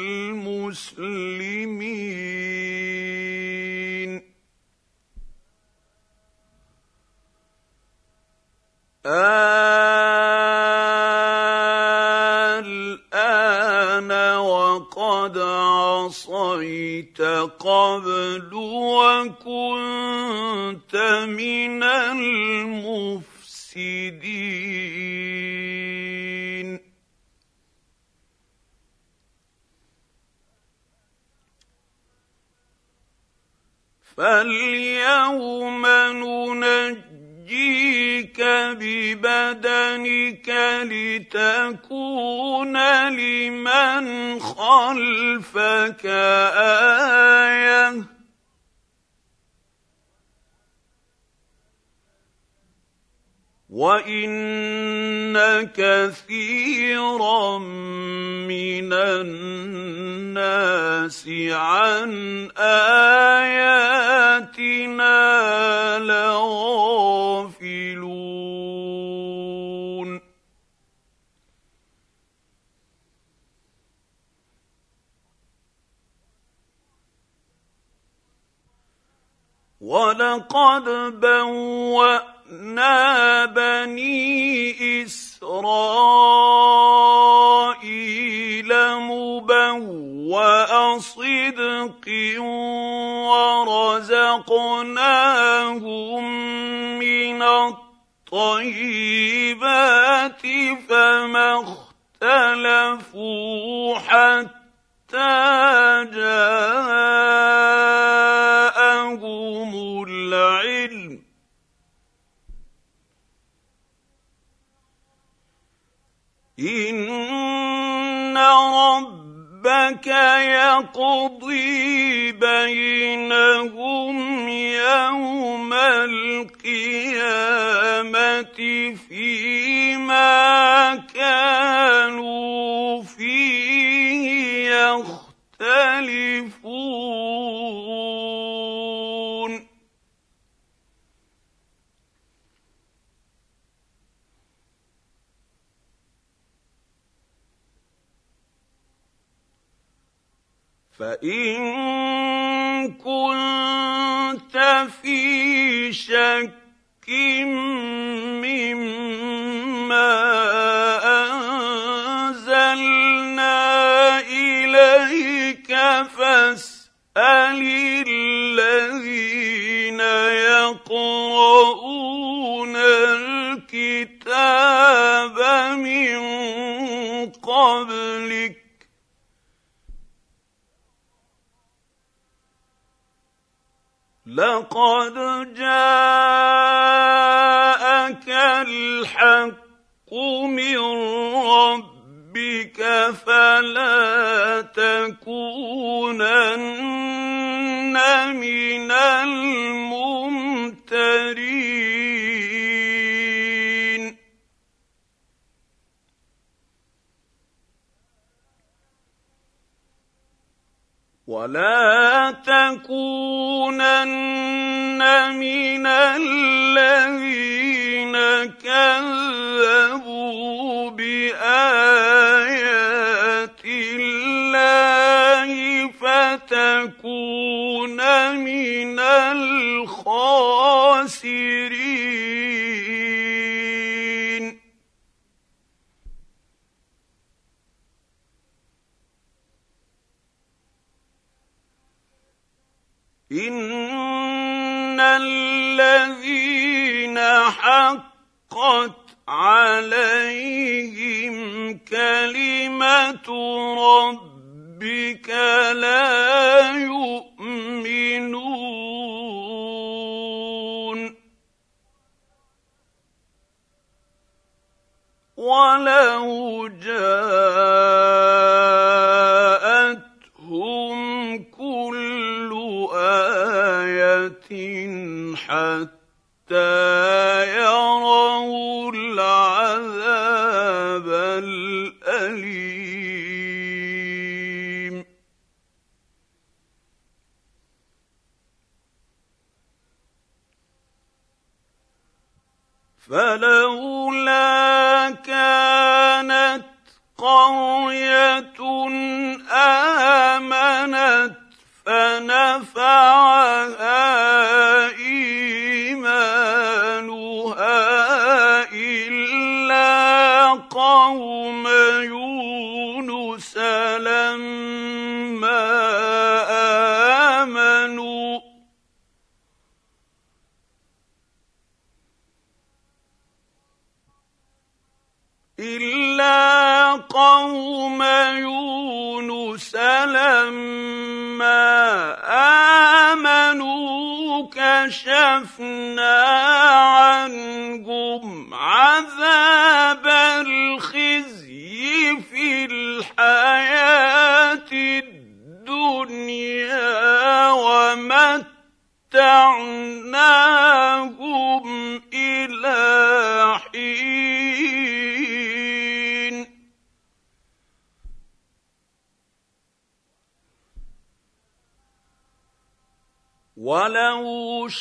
المسلمين الآن وقد عصيت قبل وكنت من المفسدين فاليوم ننجيك ببدنك لتكون لمن خلفك آية وإن كثيرا من الناس عن آياتنا لغافلون ولقد بوأنا بني إسرائيل مبوأ صدق ورزقناهم من الطيبات فما اختلفوا حتى جاءهم العلم إن ربك يقضي بينهم يوم القيامة فيما كانوا فيه يختلفون فإن كنت في شك مما أنزلنا إليك فاسأل الذين يقرؤون الكتاب من قبلك لقد جاءك الحق من ربك فلا تكونن من الممترين ولا تكونن من الذين كذبوا بآيات الله فتكون من الخاسرين إن الذين حقت عليهم كلمة ربك لا يؤمنون ولو جاءتهم كل آية حتى يروا العذاب الأليم فلولا كانت قرية آمنت فنفعها إيمانها إلا قوم يونس لما آمنوا كشفنا عنهم عذاب الخزي في الحياة الدنيا ومتعناهم إلى حين ولو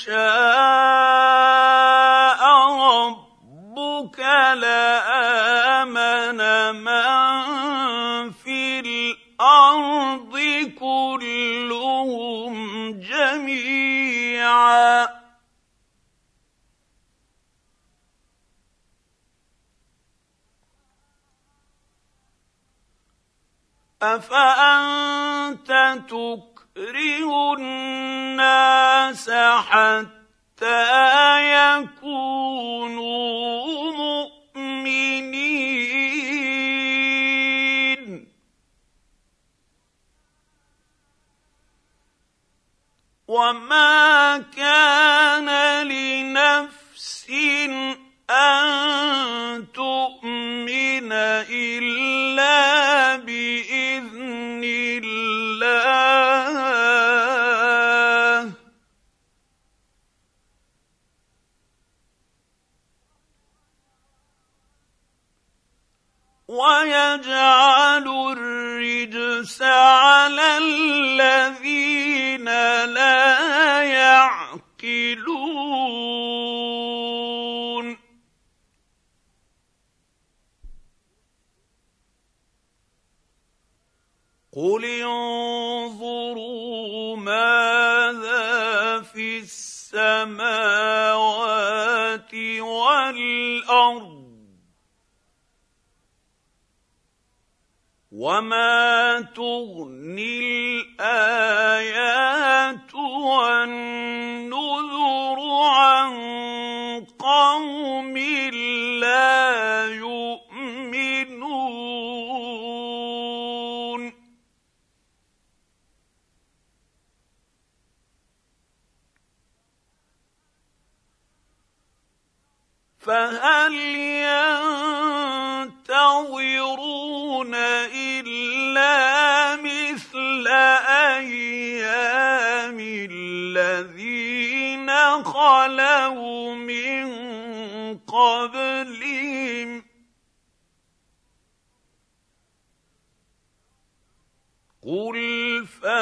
شاء ربك لآمن من في الأرض كلهم جميعا أفأنت تكره الناس حتى يكونوا مؤمنين وما كان لنفس أن تؤمن إلا بإذن ويجعل الرجس على الذين لا يعقلون قل انظروا ماذا في السماوات والأرض وما تغني الآيات والنذر عن قوم لا يؤمنون فهل ينتظرون إلا مثل أيام الذين خلوا من قبلهم قل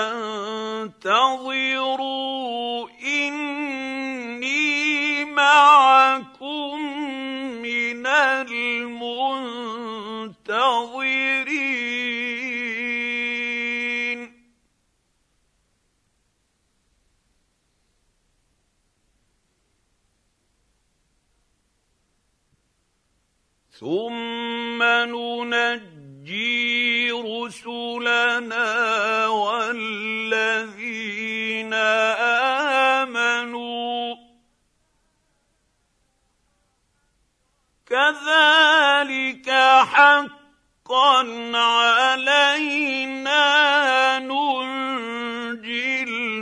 فانتظروا إني معكم من المنتظرين ثم ننجي رسلنا والذين آمنوا كذلك حقا علينا ننجي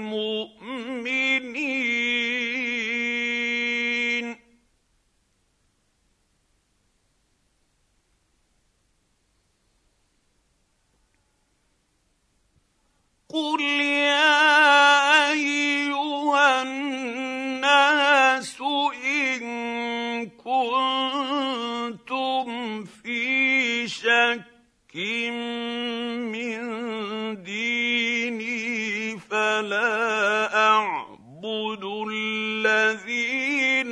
المؤمنين قل يا أيها الناس إن كنتم في شك من ديني فلا أعبد الذين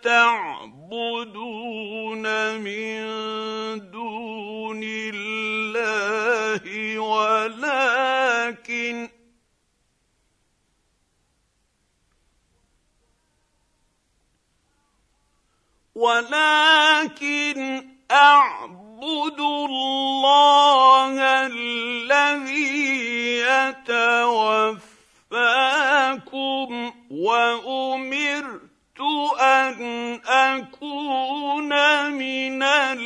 تعبدون من دون الله ولكن أعبد الله الذي يتوفاكم وأمرت أن أكون من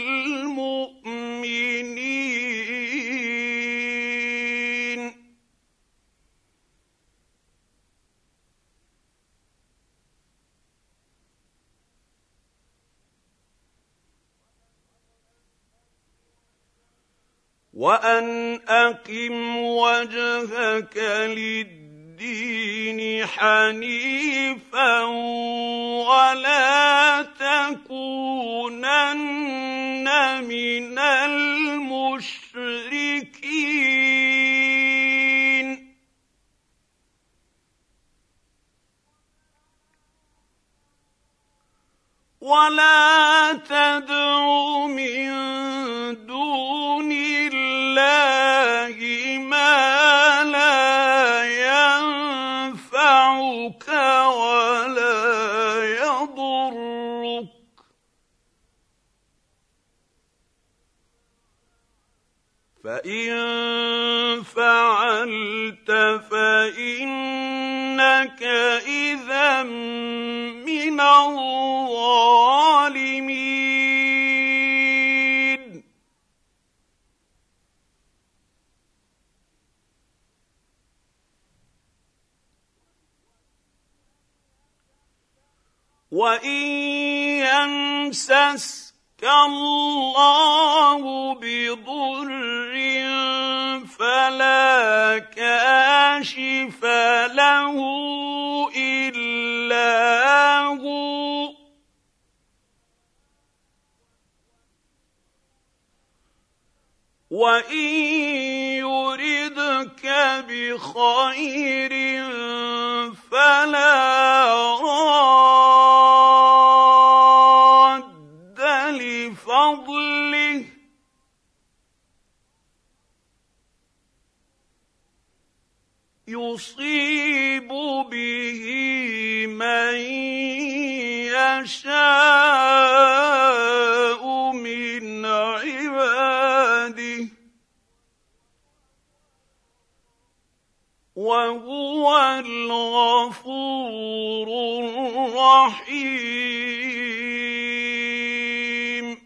المؤمنين وأن أقم وجهك للدين حنيفا ولا تكونن من المشركين ولا تدع من دون الله ما لا ينفعك ولا يضرك فإن فعلت فإنك إذا من الظالمين وإن يمسسك الله بضر فلا كاشف له إلا هو وَإِن يُرِدْكَ بِخَيْرٍ فَلَا رَادَّ لِفَضْلِهِ ۚ يُصِيبُ بِهِ مَن يَشَاءُ مِنْ عِبَادِهِ ۚ وَهُوَ الْغَفُورُ الرَّحِيمُ.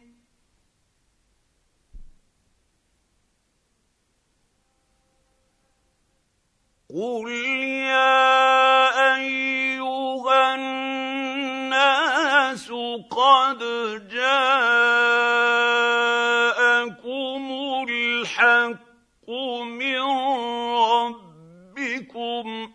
قُلْ يَا أَيُّهَا النَّاسُ قَدْ جَاءَكُمُ الْحَقُّ مِن رَّبِّكُمْ ۖ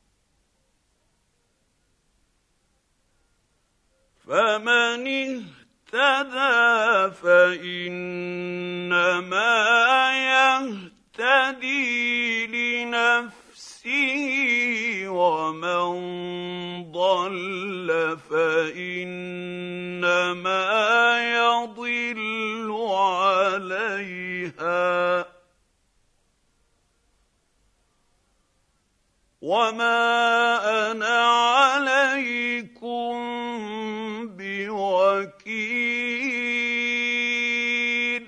فَمَنِ اهْتَدَىٰ فَإِنَّمَا يَهْتَدِي لِنَفْسِهِ ۖ وَمَن ضَلَّ فَإِنَّمَا يَضِلُّ عَلَيْهَا ۚ وَمَا أَنَا عَلَيْكُم بِوَكِيلٍ.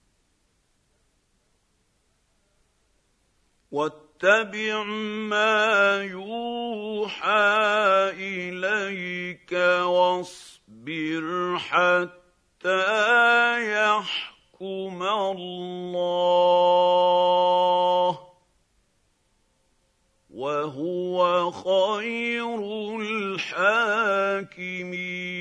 وَاتَّبِعْ مَا يُوحَىٰ إِلَيْكَ وَاصْبِرْ حَتَّىٰ يَحْكُمَ اللَّهُ ۚ وَهُوَ خَيْرُ الْحَاكِمِينَ.